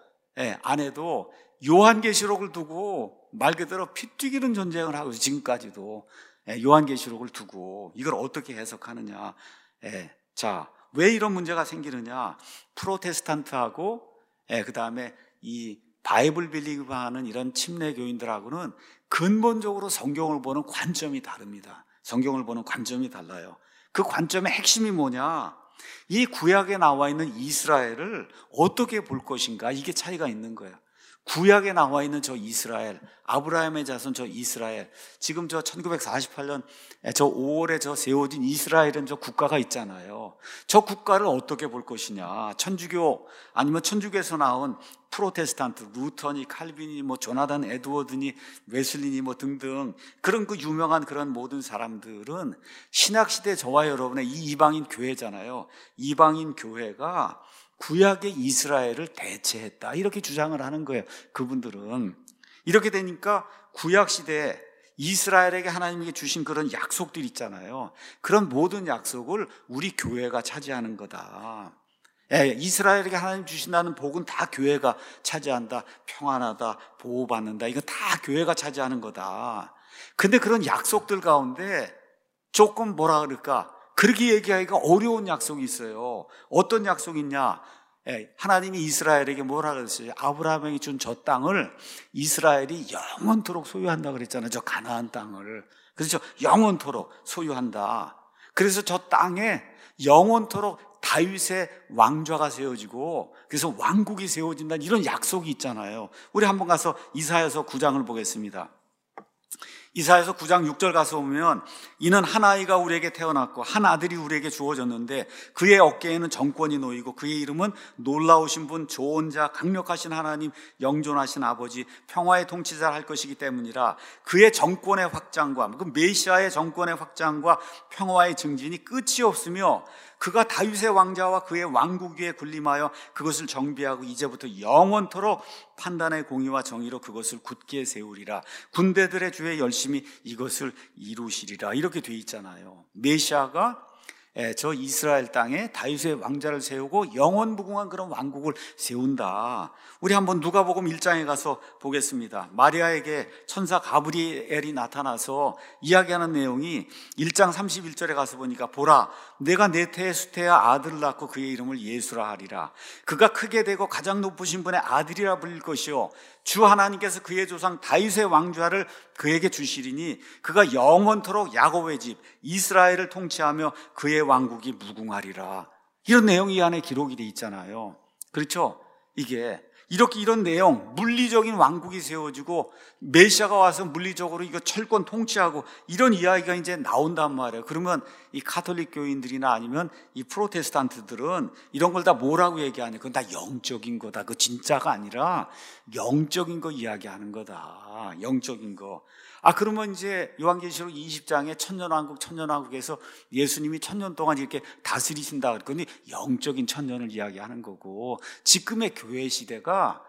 요한계시록을 두고 말 그대로 피 튀기는 전쟁을 하고 지금까지도 요한계시록을 두고 이걸 어떻게 해석하느냐. 자, 왜 이런 문제가 생기느냐. 프로테스탄트하고 그 다음에 이 바이블 빌리브하는 이런 침례교인들하고는 근본적으로 성경을 보는 관점이 다릅니다. 성경을 보는 관점이 달라요. 그 관점의 핵심이 뭐냐? 이 구약에 나와 있는 이스라엘을 어떻게 볼 것인가? 이게 차이가 있는 거예요. 구약에 나와 있는 저 이스라엘, 아브라함의 자손 저 이스라엘, 지금 저 1948년 저 5월에 저 세워진 이스라엘은 저 국가가 있잖아요. 저 국가를 어떻게 볼 것이냐? 천주교 아니면 천주교에서 나온 프로테스탄트, 루터니, 칼빈이, 뭐 조나단 에드워드니, 웨슬리니 뭐 등등 그런 그 유명한 그런 모든 사람들은 신학시대 저와 여러분의 이 이방인 교회잖아요. 이방인 교회가 구약의 이스라엘을 대체했다 이렇게 주장을 하는 거예요. 그분들은 이렇게 되니까 구약시대에 이스라엘에게 하나님께 주신 그런 약속들 있잖아요. 그런 모든 약속을 우리 교회가 차지하는 거다. 이스라엘에게 하나님 주신다는 복은 다 교회가 차지한다. 평안하다, 보호받는다, 이거 다 교회가 차지하는 거다. 근데 그런 약속들 가운데 조금 뭐라 그럴까, 그렇게 얘기하기가 어려운 약속이 있어요. 어떤 약속이 있냐? 하나님이 이스라엘에게 뭐라 그랬어요? 아브라함에게 준 저 땅을 이스라엘이 영원토록 소유한다 그랬잖아요. 저 가나안 땅을. 그래서 영원토록 소유한다. 그래서 저 땅에 영원토록 다윗의 왕좌가 세워지고 그래서 왕국이 세워진다는 이런 약속이 있잖아요. 우리 한번 가서 이사야서 9장을 보겠습니다. 이사야서 9장 6절 가서 보면 이는 한 아이가 우리에게 태어났고 한 아들이 우리에게 주어졌는데 그의 어깨에는 정권이 놓이고 그의 이름은 놀라우신 분, 좋은 자, 강력하신 하나님, 영존하신 아버지, 평화의 통치자를 할 것이기 때문이라. 그의 정권의 확장과 그 메시아의 정권의 확장과 평화의 증진이 끝이 없으며 그가 다윗의 왕자와 그의 왕국 위에 군림하여 그것을 정비하고 이제부터 영원토록 판단의 공의와 정의로 그것을 굳게 세우리라. 군대들의 주의 열심히 이것을 이루시리라. 이렇게 돼 있잖아요. 메시아가 저 이스라엘 땅에 다윗의 왕자를 세우고 영원무궁한 그런 왕국을 세운다. 우리 한번 누가복음 1장에 가서 보겠습니다. 마리아에게 천사 가브리엘이 나타나서 이야기하는 내용이 1장 31절에 가서 보니까 보라, 내가 내 태에 수태야 아들을 낳고 그의 이름을 예수라 하리라. 그가 크게 되고 가장 높으신 분의 아들이라 불릴 것이요 주 하나님께서 그의 조상 다윗의 왕좌를 그에게 주시리니 그가 영원토록 야곱의 집 이스라엘을 통치하며 그의 왕국이 무궁하리라. 이런 내용이 이 안에 기록이 돼 있잖아요. 그렇죠? 이게 이렇게 이런 내용, 물리적인 왕국이 세워지고 메시아가 와서 물리적으로 이거 철권 통치하고 이런 이야기가 이제 나온단 말이에요. 그러면 이 가톨릭 교인들이나 아니면 이 프로테스탄트들은 이런 걸 다 뭐라고 얘기하냐? 그건 다 영적인 거다. 그 진짜가 아니라 영적인 거 이야기하는 거다. 영적인 거. 그러면 이제 요한계시록 20장에 천년왕국에서 예수님이 1000년 동안 이렇게 다스리신다. 그러니 영적인 천년을 이야기하는 거고, 지금의 교회 시대가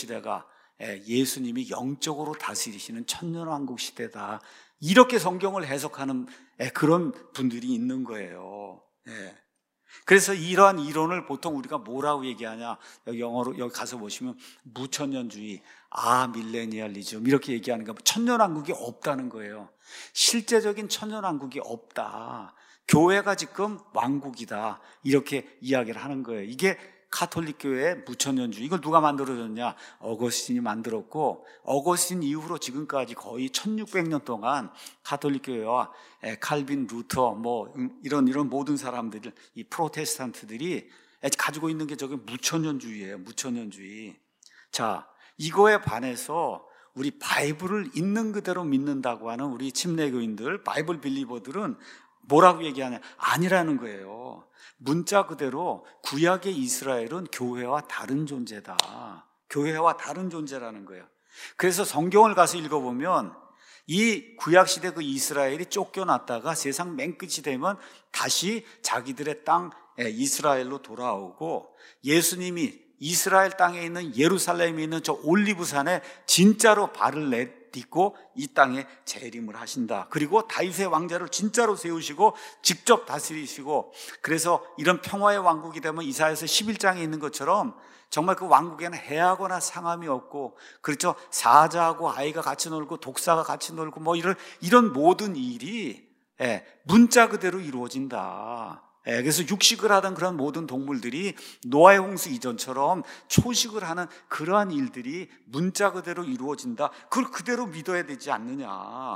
예수님이 영적으로 다스리시는 천년왕국 시대다. 이렇게 성경을 해석하는 그런 분들이 있는 거예요. 그래서 이러한 이론을 보통 우리가 뭐라고 얘기하냐? 영어로 여기 가서 보시면 무천년주의, 밀레니얼리즘 이렇게 얘기하는 거, 천년왕국이 없다는 거예요. 실제적인 천년왕국이 없다. 교회가 지금 왕국이다. 이렇게 이야기를 하는 거예요. 이게 가톨릭 교회의 무천년주의. 이걸 누가 만들어줬냐? 어거스틴이 만들었고, 어거스틴 이후로 지금까지 거의 1600년 동안 가톨릭 교회와 칼빈, 루터 이런 모든 사람들, 이 프로테스탄트들이 가지고 있는 게 저게 무천년주의예요. 무천년주의. 자, 이거에 반해서 우리 바이블을 있는 그대로 믿는다고 하는 우리 침례교인들, 바이블 빌리버들은 뭐라고 얘기하냐? 아니라는 거예요. 문자 그대로 구약의 이스라엘은 교회와 다른 존재다. 교회와 다른 존재라는 거예요. 그래서 성경을 가서 읽어보면 이 구약시대 그 이스라엘이 쫓겨났다가 세상 맨 끝이 되면 다시 자기들의 땅 이스라엘로 돌아오고, 예수님이 이스라엘 땅에 있는 예루살렘에 있는 저 올리브산에 진짜로 발을 내딛고 이 땅에 재림을 하신다. 그리고 다윗의 왕자를 진짜로 세우시고 직접 다스리시고, 그래서 이런 평화의 왕국이 되면 이사야서 11장에 있는 것처럼 정말 그 왕국에는 해하거나 상함이 없고, 그렇죠, 사자하고 아이가 같이 놀고 독사가 같이 놀고 이런 모든 일이 문자 그대로 이루어진다. 그래서 육식을 하던 그런 모든 동물들이 노아의 홍수 이전처럼 초식을 하는 그러한 일들이 문자 그대로 이루어진다. 그걸 그대로 믿어야 되지 않느냐.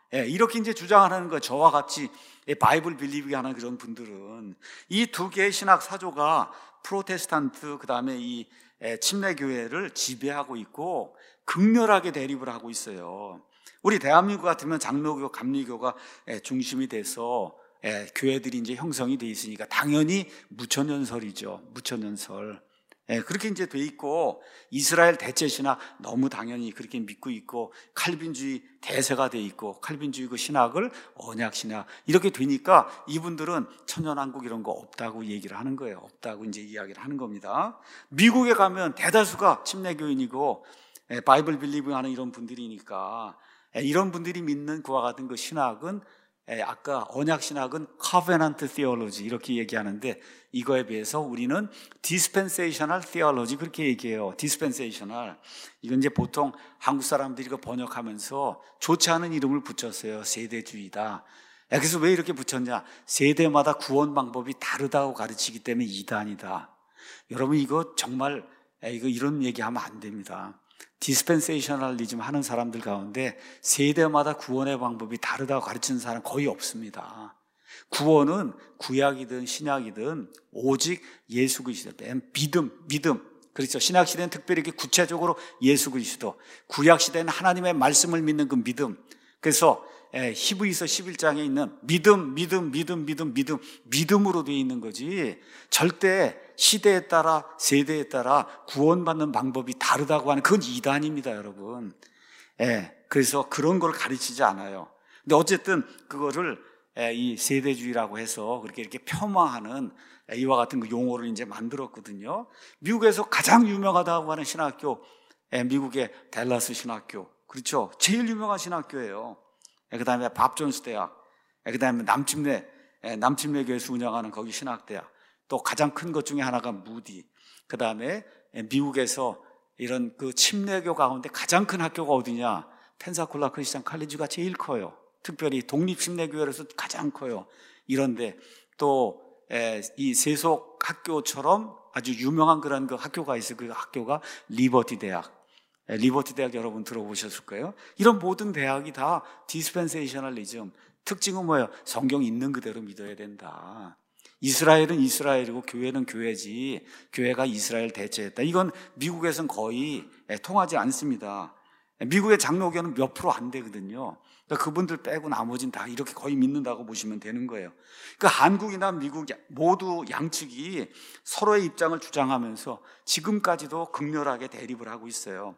이렇게 이제 주장하는 거, 저와 같이 바이블 빌리브게 하는 그런 분들은 이 두 개의 신학 사조가 프로테스탄트, 그 다음에 이 침례교회를 지배하고 있고 극렬하게 대립을 하고 있어요. 우리 대한민국 같으면 장로교, 감리교가 중심이 돼서 교회들이 이제 형성이 돼 있으니까 당연히 무천년설이죠. 무천년설. 그렇게 이제 돼 있고, 이스라엘 대체 신학 너무 당연히 그렇게 믿고 있고, 칼빈주의 대세가 돼 있고, 칼빈주의 그 신학을 언약 신학 이렇게 되니까 이분들은 천년왕국 이런 거 없다고 얘기를 하는 거예요. 없다고 이제 이야기를 하는 겁니다. 미국에 가면 대다수가 침례교인이고 바이블 빌리브 하는 이런 분들이니까, 이런 분들이 믿는 그와 같은 그 신학은, 아까 언약 신학은 covenant theology 이렇게 얘기하는데, 이거에 비해서 우리는 dispensational theology 그렇게 얘기해요. dispensational. 이건 이제 보통 한국 사람들이 이거 번역하면서 좋지 않은 이름을 붙였어요. 세대주의다. 그래서 왜 이렇게 붙였냐? 세대마다 구원 방법이 다르다고 가르치기 때문에 이단이다. 여러분, 이거 정말 이런 얘기하면 안 됩니다. 디스펜세이셔널리즘 하는 사람들 가운데 세대마다 구원의 방법이 다르다고 가르치는 사람 거의 없습니다. 구원은 구약이든 신약이든 오직 예수 그리스도, 믿음. 그렇죠. 신약 시대는 특별히 이렇게 구체적으로 예수 그리스도, 구약 시대는 하나님의 말씀을 믿는 그 믿음. 그래서 히브리서 11장에 있는 믿음으로 되어 있는 거지, 절대 시대에 따라 세대에 따라 구원받는 방법이 다르다고 하는, 그건 이단입니다, 여러분. 그래서 그런 걸 가르치지 않아요. 근데 어쨌든 그거를 이 세대주의라고 해서 그렇게 이렇게 폄하하는 이와 같은 그 용어를 이제 만들었거든요. 미국에서 가장 유명하다고 하는 신학교, 미국의 댈러스 신학교, 그렇죠. 제일 유명한 신학교예요. 그 다음에 밥 존스 대학, 그 다음에 남침례교에서 운영하는 거기 신학대학, 또 가장 큰 것 중에 하나가 무디, 그 다음에 미국에서 이런 그 침례교 가운데 가장 큰 학교가 어디냐? 펜사콜라 크리스찬 칼리지가 제일 커요. 특별히 독립침례교회로서 가장 커요. 이런데 또 이 세속 학교처럼 아주 유명한 그런 그 학교가 있어요. 그 학교가 리버티 대학. 리버티 대학 여러분 들어보셨을 거예요. 이런 모든 대학이 다 디스펜세이셔널리즘, 특징은 뭐예요? 성경 있는 그대로 믿어야 된다. 이스라엘은 이스라엘이고 교회는 교회지, 교회가 이스라엘 대체했다. 이건 미국에서는 거의 통하지 않습니다. 미국의 장로교는 몇 프로 안 되거든요. 그러니까 그분들 빼고 나머지는 다 이렇게 거의 믿는다고 보시면 되는 거예요. 그러니까 한국이나 미국 모두 양측이 서로의 입장을 주장하면서 지금까지도 극렬하게 대립을 하고 있어요.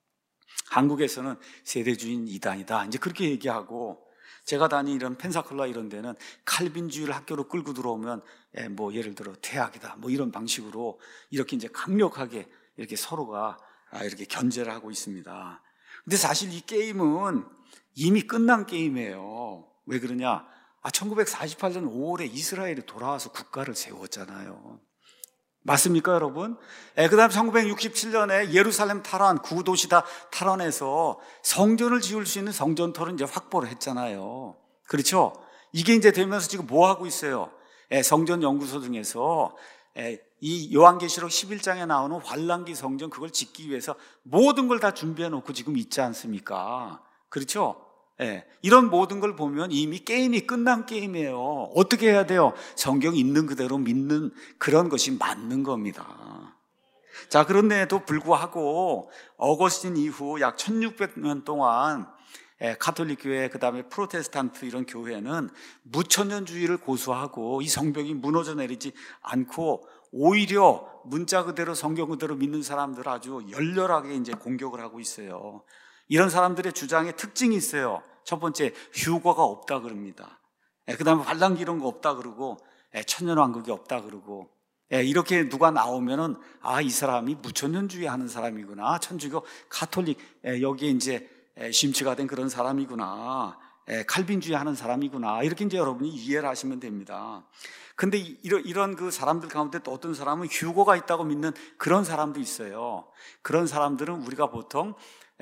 한국에서는 세대주의는 이단이다, 이제 그렇게 얘기하고, 제가 다니는 펜사콜라 이런 데는 칼빈주의를 학교로 끌고 들어오면 뭐 예를 들어 퇴학이다, 뭐 이런 방식으로 이렇게 이제 강력하게 이렇게 서로가 이렇게 견제를 하고 있습니다. 근데 사실 이 게임은 이미 끝난 게임이에요. 왜 그러냐? 1948년 5월에 이스라엘이 돌아와서 국가를 세웠잖아요. 맞습니까, 여러분? 그 다음 1967년에 예루살렘 탈환, 구도시 다 탈환해서 성전을 지을 수 있는 성전터를 이제 확보를 했잖아요. 그렇죠? 이게 이제 되면서 지금 뭐 하고 있어요? 성전 연구소 등에서 이 요한계시록 11장에 나오는 환란기 성전, 그걸 짓기 위해서 모든 걸 다 준비해 놓고 지금 있지 않습니까? 그렇죠? 이런 모든 걸 보면 이미 게임이 끝난 게임이에요. 어떻게 해야 돼요? 성경 있는 그대로 믿는 그런 것이 맞는 겁니다. 자, 그런데도 불구하고 어거스틴 이후 약 1600년 동안 가톨릭 교회, 그 다음에 프로테스탄트 이런 교회는 무천년주의를 고수하고 이 성벽이 무너져 내리지 않고 오히려 문자 그대로 성경 그대로 믿는 사람들 아주 열렬하게 이제 공격을 하고 있어요. 이런 사람들의 주장에 특징이 있어요. 첫 번째, 휴거가 없다 그럽니다. 그 다음에 환란기 이런 거 없다 그러고, 천년왕국이 없다 그러고, 이렇게 누가 나오면은 이 사람이 무천년주의 하는 사람이구나, 천주교 가톨릭 여기에 이제 심취가 된 그런 사람이구나, 칼빈주의 하는 사람이구나, 이렇게 이제 여러분이 이해를 하시면 됩니다. 근데 이런 그 사람들 가운데 또 어떤 사람은 휴거가 있다고 믿는 그런 사람도 있어요. 그런 사람들은 우리가 보통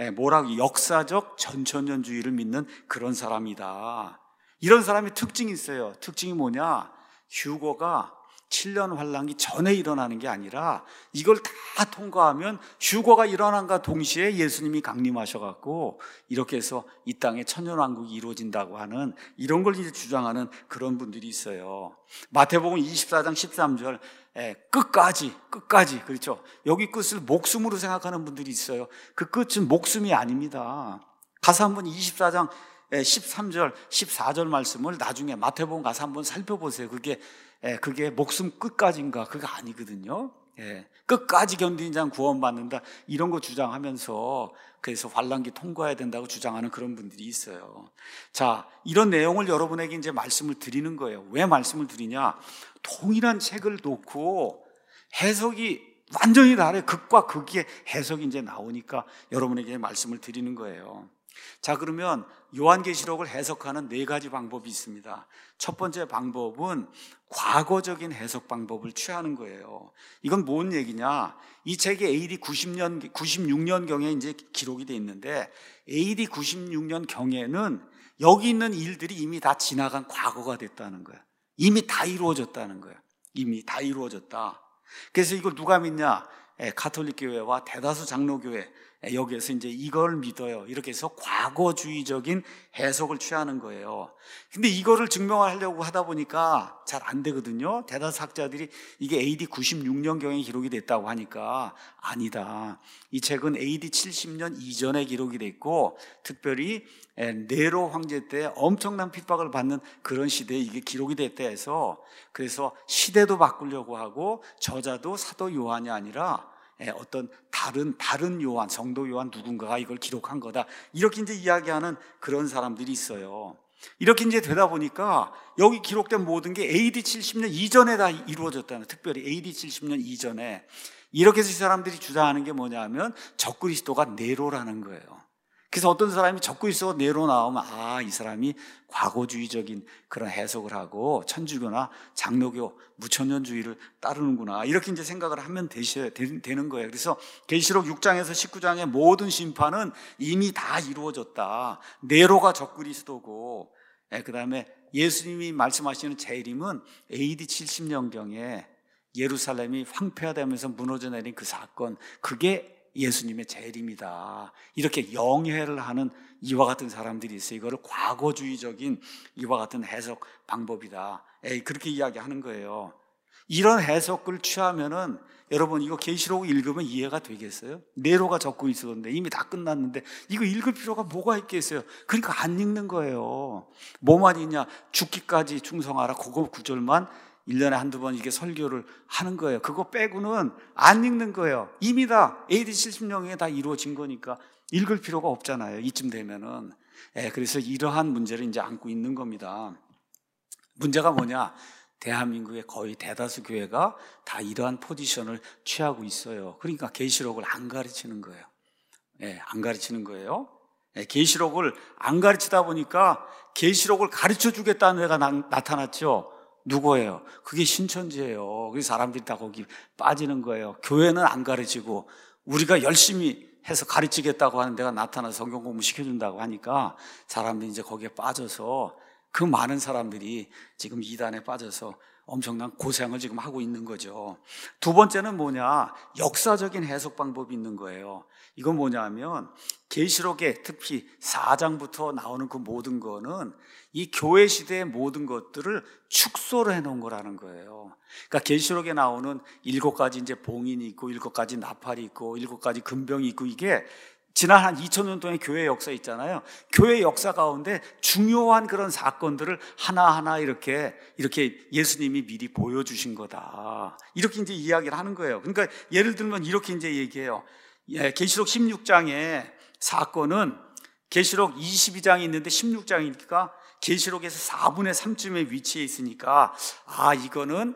역사적 전천년주의를 믿는 그런 사람이다. 이런 사람의 특징이 있어요. 특징이 뭐냐? 휴거가 7년 환란기 전에 일어나는 게 아니라 이걸 다 통과하면 휴거가 일어난과 동시에 예수님이 강림하셔갖고 이렇게 해서 이 땅에 천년왕국이 이루어진다고 하는 이런 걸 이제 주장하는 그런 분들이 있어요. 마태복음 24장 13절 끝까지 그렇죠. 여기 끝을 목숨으로 생각하는 분들이 있어요. 그 끝은 목숨이 아닙니다. 가서 한번 24장 13절 14절 말씀을 나중에 마태복음 가서 한번 살펴보세요. 그게 목숨 끝까지인가? 그게 아니거든요. 끝까지 견디는 자는 구원받는다, 이런 거 주장하면서 그래서 환란기 통과해야 된다고 주장하는 그런 분들이 있어요. 자, 이런 내용을 여러분에게 이제 말씀을 드리는 거예요. 왜 말씀을 드리냐? 동일한 책을 놓고 해석이 완전히 다르게 극과 극의 해석이 이제 나오니까 여러분에게 말씀을 드리는 거예요. 자, 그러면 요한계시록을 해석하는 4가지 방법이 있습니다. 첫 번째 방법은 과거적인 해석 방법을 취하는 거예요. 이건 뭔 얘기냐? 이 책이 AD 96년경에 이제 기록이 돼 있는데, AD 96년경에는 여기 있는 일들이 이미 다 지나간 과거가 됐다는 거예요. 이미 다 이루어졌다는 거예요. 이미 다 이루어졌다. 그래서 이걸 누가 믿냐? 가톨릭 교회와 대다수 장로교회, 여기에서 이제 이걸 믿어요. 이렇게 해서 과거주의적인 해석을 취하는 거예요. 근데 이거를 증명하려고 하다 보니까 잘 안 되거든요. 대다수 학자들이 이게 AD 96년경에 기록이 됐다고 하니까 아니다. 이 책은 AD 70년 이전에 기록이 됐고, 특별히 네로 황제 때 엄청난 핍박을 받는 그런 시대에 이게 기록이 됐다 해서, 그래서 시대도 바꾸려고 하고 저자도 사도 요한이 아니라 어떤 다른 요한, 성도 요한 누군가가 이걸 기록한 거다, 이렇게 이제 이야기하는 그런 사람들이 있어요. 이렇게 이제 되다 보니까 여기 기록된 모든 게 AD 70년 이전에 다 이루어졌다는, 특별히 AD 70년 이전에. 이렇게 해서 이 사람들이 주장하는 게 뭐냐면 적그리스도가 네로라는 거예요. 그래서 어떤 사람이 적그리스도가 네로 나오면 이 사람이 과거주의적인 그런 해석을 하고 천주교나 장로교 무천년주의를 따르는구나, 이렇게 이제 생각을 하면 되는 거예요. 그래서 계시록 6장에서 19장의 모든 심판은 이미 다 이루어졌다. 네로가 적그리스도고, 그 다음에 예수님이 말씀하시는 재림은 AD 70년경에 예루살렘이 황폐화되면서 무너져 내린 그 사건, 그게 예수님의 재림이다, 이렇게 영해를 하는 이와 같은 사람들이 있어요. 이거를 과거주의적인 이와 같은 해석 방법이다, 그렇게 이야기하는 거예요. 이런 해석을 취하면은 여러분, 이거 계시록 읽으면 이해가 되겠어요? 네로가 적고 있었는데 이미 다 끝났는데 이거 읽을 필요가 뭐가 있겠어요? 그러니까 안 읽는 거예요. 뭐만 있냐? 죽기까지 충성하라, 그거 구절만 1년에 한두 번 이게 설교를 하는 거예요. 그거 빼고는 안 읽는 거예요. 이미 다 AD 70년에 다 이루어진 거니까 읽을 필요가 없잖아요, 이쯤 되면은. 그래서 이러한 문제를 이제 안고 있는 겁니다. 문제가 뭐냐? 대한민국의 거의 대다수 교회가 다 이러한 포지션을 취하고 있어요. 그러니까 계시록을 안 가르치는 거예요. 안 가르치는 거예요. 계시록을 안 가르치다 보니까 계시록을 가르쳐 주겠다는 애가 나타났죠. 누구예요? 그게 신천지예요. 그래서 사람들이 다 거기 빠지는 거예요. 교회는 안 가르치고 우리가 열심히 해서 가르치겠다고 하는 데가 나타나서 성경 공부 시켜준다고 하니까 사람들이 이제 거기에 빠져서, 그 많은 사람들이 지금 이단에 빠져서 엄청난 고생을 지금 하고 있는 거죠. 두 번째는 뭐냐? 역사적인 해석 방법이 있는 거예요. 이건 뭐냐면 계시록에 특히 4장부터 나오는 그 모든 거는 이 교회 시대의 모든 것들을 축소를 해놓은 거라는 거예요. 그러니까 계시록에 나오는 7가지 이제 봉인이 있고 7가지 나팔이 있고 7가지 금병이 있고, 이게 지난 한 2000년 동안의 교회 역사 있잖아요. 교회 역사 가운데 중요한 그런 사건들을 하나하나 이렇게 예수님이 미리 보여주신 거다, 이렇게 이제 이야기를 하는 거예요. 그러니까 예를 들면 이렇게 이제 얘기해요. 계시록 16장의 사건은 계시록 22장이 있는데 16장이니까 계시록에서 4분의 3쯤에 위치해 있으니까 이거는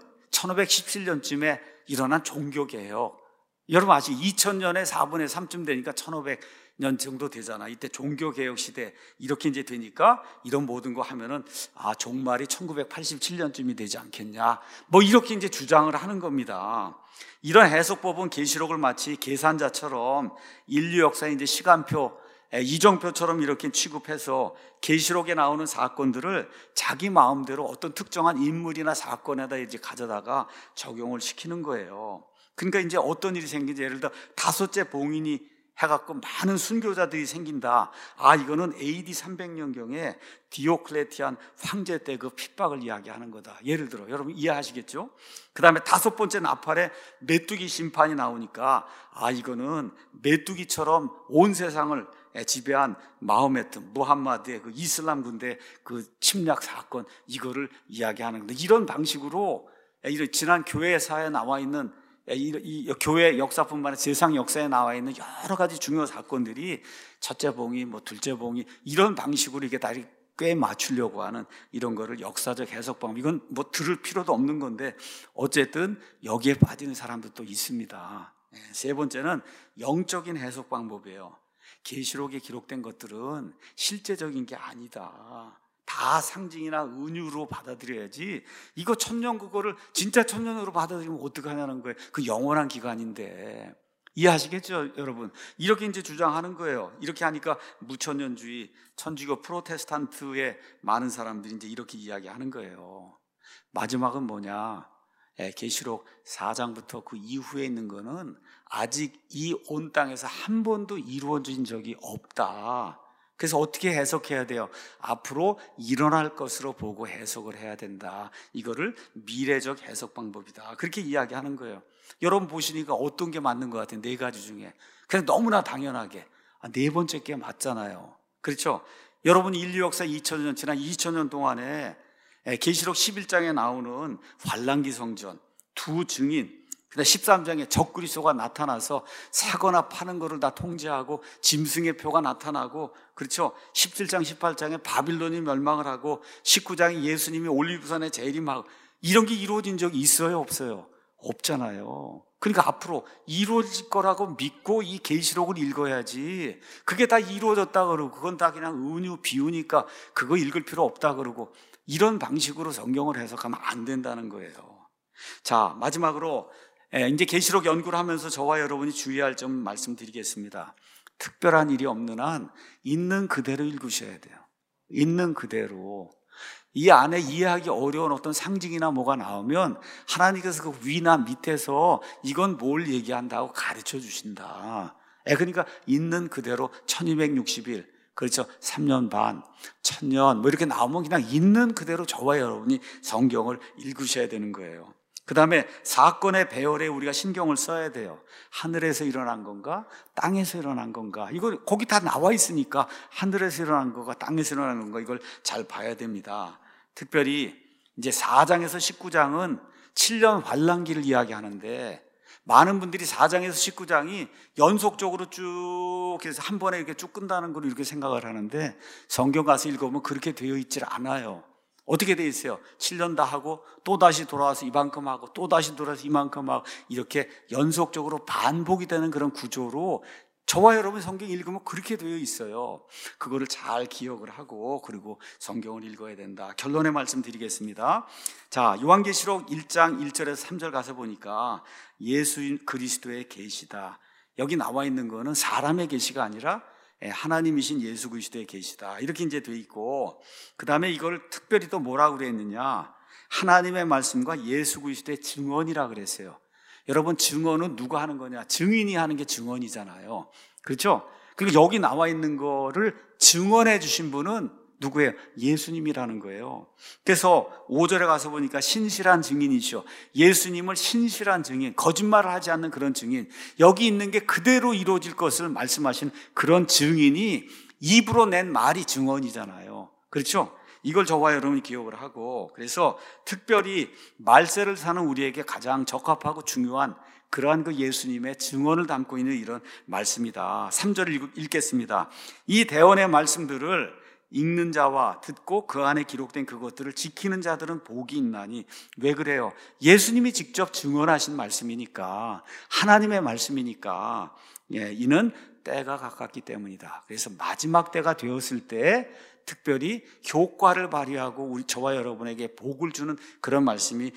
1517년쯤에 일어난 종교개혁. 여러분 아시죠? 2000년에 4분의 3쯤 되니까 1500년 정도 되잖아. 이때 종교개혁 시대 이렇게 이제 되니까 이런 모든 거 하면은 종말이 1987년쯤이 되지 않겠냐, 뭐 이렇게 이제 주장을 하는 겁니다. 이런 해석법은 계시록을 마치 계산자처럼 인류 역사의 이제 시간표 이정표처럼 이렇게 취급해서 계시록에 나오는 사건들을 자기 마음대로 어떤 특정한 인물이나 사건에다 이제 가져다가 적용을 시키는 거예요. 그러니까 이제 어떤 일이 생긴지, 예를 들어 다섯째 봉인이 해갖고 많은 순교자들이 생긴다. 이거는 AD 300년경에 디오클레티안 황제 때 그 핍박을 이야기하는 거다. 예를 들어 여러분 이해하시겠죠? 그 다음에 다섯 번째 나팔에 메뚜기 심판이 나오니까 이거는 메뚜기처럼 온 세상을 지배한 마호메트, 무함마드의 그 이슬람 군대 그 침략 사건, 이거를 이야기하는 건데, 이런 방식으로 지난 교회사에 나와 있는 이 교회 역사뿐만 아니라 세상 역사에 나와 있는 여러 가지 중요한 사건들이 첫째 봉이, 둘째 봉이, 이런 방식으로 이게 다 꽤 맞추려고 하는 이런 거를 역사적 해석 방법, 이건 들을 필요도 없는 건데 어쨌든 여기에 빠지는 사람들도 있습니다. 세 번째는 영적인 해석 방법이에요. 계시록에 기록된 것들은 실제적인 게 아니다. 다 상징이나 은유로 받아들여야지, 이거 천년 그거를 진짜 천년으로 받아들이면 어떡하냐는 거예요. 그 영원한 기간인데. 이해하시겠죠, 여러분? 이렇게 이제 주장하는 거예요. 이렇게 하니까 무천년주의, 천주교 프로테스탄트의 많은 사람들이 이제 이렇게 이야기하는 거예요. 마지막은 뭐냐? 계시록 4장부터 그 이후에 있는 거는 아직 이 온 땅에서 한 번도 이루어진 적이 없다. 그래서 어떻게 해석해야 돼요? 앞으로 일어날 것으로 보고 해석을 해야 된다. 이거를 미래적 해석 방법이다. 그렇게 이야기하는 거예요. 여러분 보시니까 어떤 게 맞는 것 같아요? 네 가지 중에 그냥 너무나 당연하게 네 번째 게 맞잖아요. 그렇죠? 여러분 인류 역사 2000년, 지난 2000년 동안에 계시록 11장에 나오는 환란기 성전, 두 증인, 근데 13장에 적그리스도가 나타나서 사거나 파는 거를 다 통제하고 짐승의 표가 나타나고, 그렇죠? 17장 18장에 바빌론이 멸망을 하고 19장에 예수님이 올리브산에 재림하고, 이런 게 이루어진 적이 있어요, 없어요? 없잖아요. 그러니까 앞으로 이루어질 거라고 믿고 이 계시록을 읽어야지, 그게 다 이루어졌다 그러고 그건 다 그냥 은유 비유니까 그거 읽을 필요 없다 그러고, 이런 방식으로 성경을 해석하면 안 된다는 거예요. 자, 마지막으로 이제 계시록 연구를 하면서 저와 여러분이 주의할 점 말씀드리겠습니다. 특별한 일이 없는 한 있는 그대로 읽으셔야 돼요. 있는 그대로. 이 안에 이해하기 어려운 어떤 상징이나 뭐가 나오면 하나님께서 그 위나 밑에서 이건 뭘 얘기한다고 가르쳐 주신다. 그러니까 있는 그대로 1260일, 그렇죠? 3년 반, 1000년 이렇게 나오면 그냥 있는 그대로 저와 여러분이 성경을 읽으셔야 되는 거예요. 그 다음에 사건의 배열에 우리가 신경을 써야 돼요. 하늘에서 일어난 건가? 땅에서 일어난 건가? 이거 거기 다 나와 있으니까 하늘에서 일어난 건가? 땅에서 일어난 건가? 이걸 잘 봐야 됩니다. 특별히 이제 4장에서 19장은 7년 환란기를 이야기하는데, 많은 분들이 4장에서 19장이 연속적으로 쭉 해서 한 번에 이렇게 쭉 끝나는 걸 이렇게 생각을 하는데, 성경 가서 읽어보면 그렇게 되어 있질 않아요. 어떻게 되어 있어요? 7년 다 하고 또 다시 돌아와서 이만큼 하고 또 다시 돌아와서 이만큼 하고, 이렇게 연속적으로 반복이 되는 그런 구조로 저와 여러분 성경 읽으면 그렇게 되어 있어요. 그거를 잘 기억을 하고 그리고 성경을 읽어야 된다. 결론의 말씀 드리겠습니다. 자, 요한계시록 1장 1절에서 3절 가서 보니까 예수 그리스도의 계시다. 여기 나와 있는 거는 사람의 계시가 아니라 하나님이신 예수 그리스도의 계시다. 이렇게 이제 돼 있고, 그 다음에 이걸 특별히 또 뭐라고 그랬느냐? 하나님의 말씀과 예수 그리스도의 증언이라 그랬어요. 여러분, 증언은 누가 하는 거냐? 증인이 하는 게 증언이잖아요. 그렇죠? 그리고 여기 나와 있는 거를 증언해 주신 분은 누구예요? 예수님이라는 거예요. 그래서 5절에 가서 보니까 신실한 증인이시오. 예수님을 신실한 증인, 거짓말을 하지 않는 그런 증인, 여기 있는 게 그대로 이루어질 것을 말씀하신 그런 증인이 입으로 낸 말이 증언이잖아요. 그렇죠? 이걸 저와 여러분이 기억을 하고, 그래서 특별히 말세를 사는 우리에게 가장 적합하고 중요한 그러한 그 예수님의 증언을 담고 있는 이런 말씀이다. 3절을 읽겠습니다. 이 대언의 말씀들을 읽는 자와 듣고 그 안에 기록된 그것들을 지키는 자들은 복이 있나니. 왜 그래요? 예수님이 직접 증언하신 말씀이니까, 하나님의 말씀이니까. 이는 때가 가깝기 때문이다. 그래서 마지막 때가 되었을 때 특별히 효과를 발휘하고 우리 저와 여러분에게 복을 주는 그런 말씀이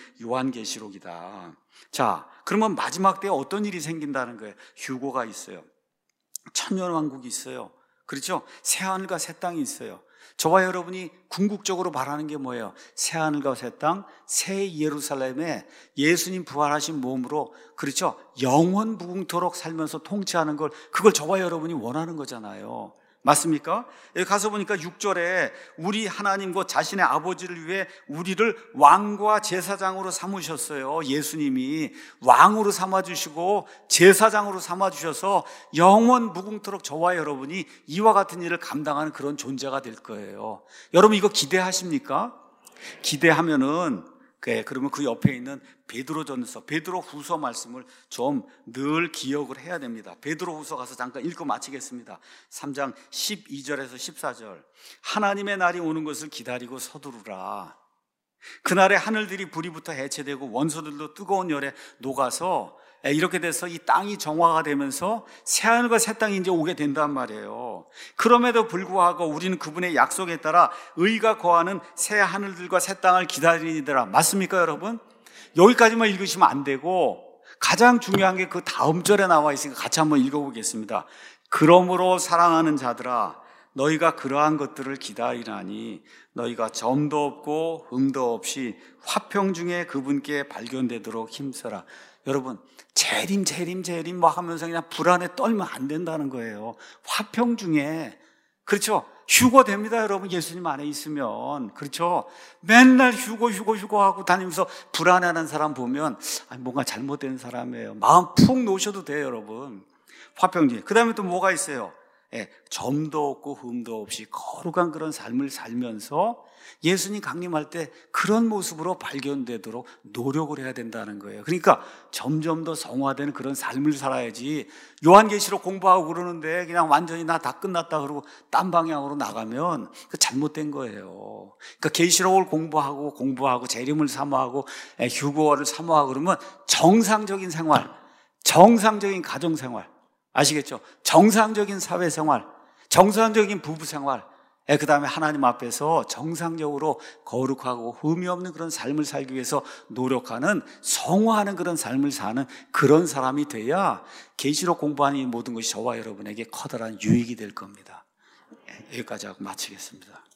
요한계시록이다. 자, 그러면 마지막 때에 어떤 일이 생긴다는 거예요? 휴고가 있어요. 천년왕국이 있어요. 그렇죠? 새하늘과 새 땅이 있어요. 저와 여러분이 궁극적으로 바라는 게 뭐예요? 새하늘과 새 땅, 새 예루살렘에 예수님 부활하신 몸으로, 그렇죠? 영원 무궁토록 살면서 통치하는 걸, 그걸 저와 여러분이 원하는 거잖아요. 맞습니까? 여기 가서 보니까 6절에 우리 하나님과 자신의 아버지를 위해 우리를 왕과 제사장으로 삼으셨어요. 예수님이 왕으로 삼아주시고 제사장으로 삼아주셔서 영원 무궁토록 저와 여러분이 이와 같은 일을 감당하는 그런 존재가 될 거예요. 여러분 이거 기대하십니까? 기대하면은 그러면 그 옆에 있는 베드로전서, 베드로후서 말씀을 좀 늘 기억을 해야 됩니다. 베드로후서 가서 잠깐 읽고 마치겠습니다. 3장 12절에서 14절. 하나님의 날이 오는 것을 기다리고 서두르라. 그날에 하늘들이 불이부터 해체되고 원소들도 뜨거운 열에 녹아서 이렇게 돼서 이 땅이 정화가 되면서 새하늘과 새 땅이 이제 오게 된단 말이에요. 그럼에도 불구하고 우리는 그분의 약속에 따라 의가 거하는 새 하늘들과 새 땅을 기다리니더라. 맞습니까 여러분? 여기까지만 읽으시면 안 되고 가장 중요한 게 그 다음 절에 나와 있으니까 같이 한번 읽어보겠습니다. 그러므로 사랑하는 자들아, 너희가 그러한 것들을 기다리라니 너희가 점도 없고 흠도 없이 화평 중에 그분께 발견되도록 힘써라. 여러분 재림 뭐 하면서 그냥 불안에 떨면 안 된다는 거예요. 화평 중에, 그렇죠? 휴거 됩니다 여러분. 예수님 안에 있으면. 그렇죠? 맨날 휴거 하고 다니면서 불안해하는 사람 보면 뭔가 잘못된 사람이에요. 마음 푹 놓으셔도 돼요 여러분. 화평 중에. 그 다음에 또 뭐가 있어요? 점도 없고 흠도 없이 거룩한 그런 삶을 살면서 예수님 강림할 때 그런 모습으로 발견되도록 노력을 해야 된다는 거예요. 그러니까 점점 더 성화되는 그런 삶을 살아야지. 요한계시록 공부하고 그러는데 그냥 완전히 나 다 끝났다 그러고 딴 방향으로 나가면 그 잘못된 거예요. 그러니까 계시록을 공부하고 재림을 사모하고 휴거를 사모하고 그러면 정상적인 생활, 정상적인 가정생활, 아시겠죠? 정상적인 사회생활, 정상적인 부부생활, 그 다음에 하나님 앞에서 정상적으로 거룩하고 흠이 없는 그런 삶을 살기 위해서 노력하는, 성화하는 그런 삶을 사는 그런 사람이 돼야 계시록 공부하는 이 모든 것이 저와 여러분에게 커다란 유익이 될 겁니다. 여기까지 하고 마치겠습니다.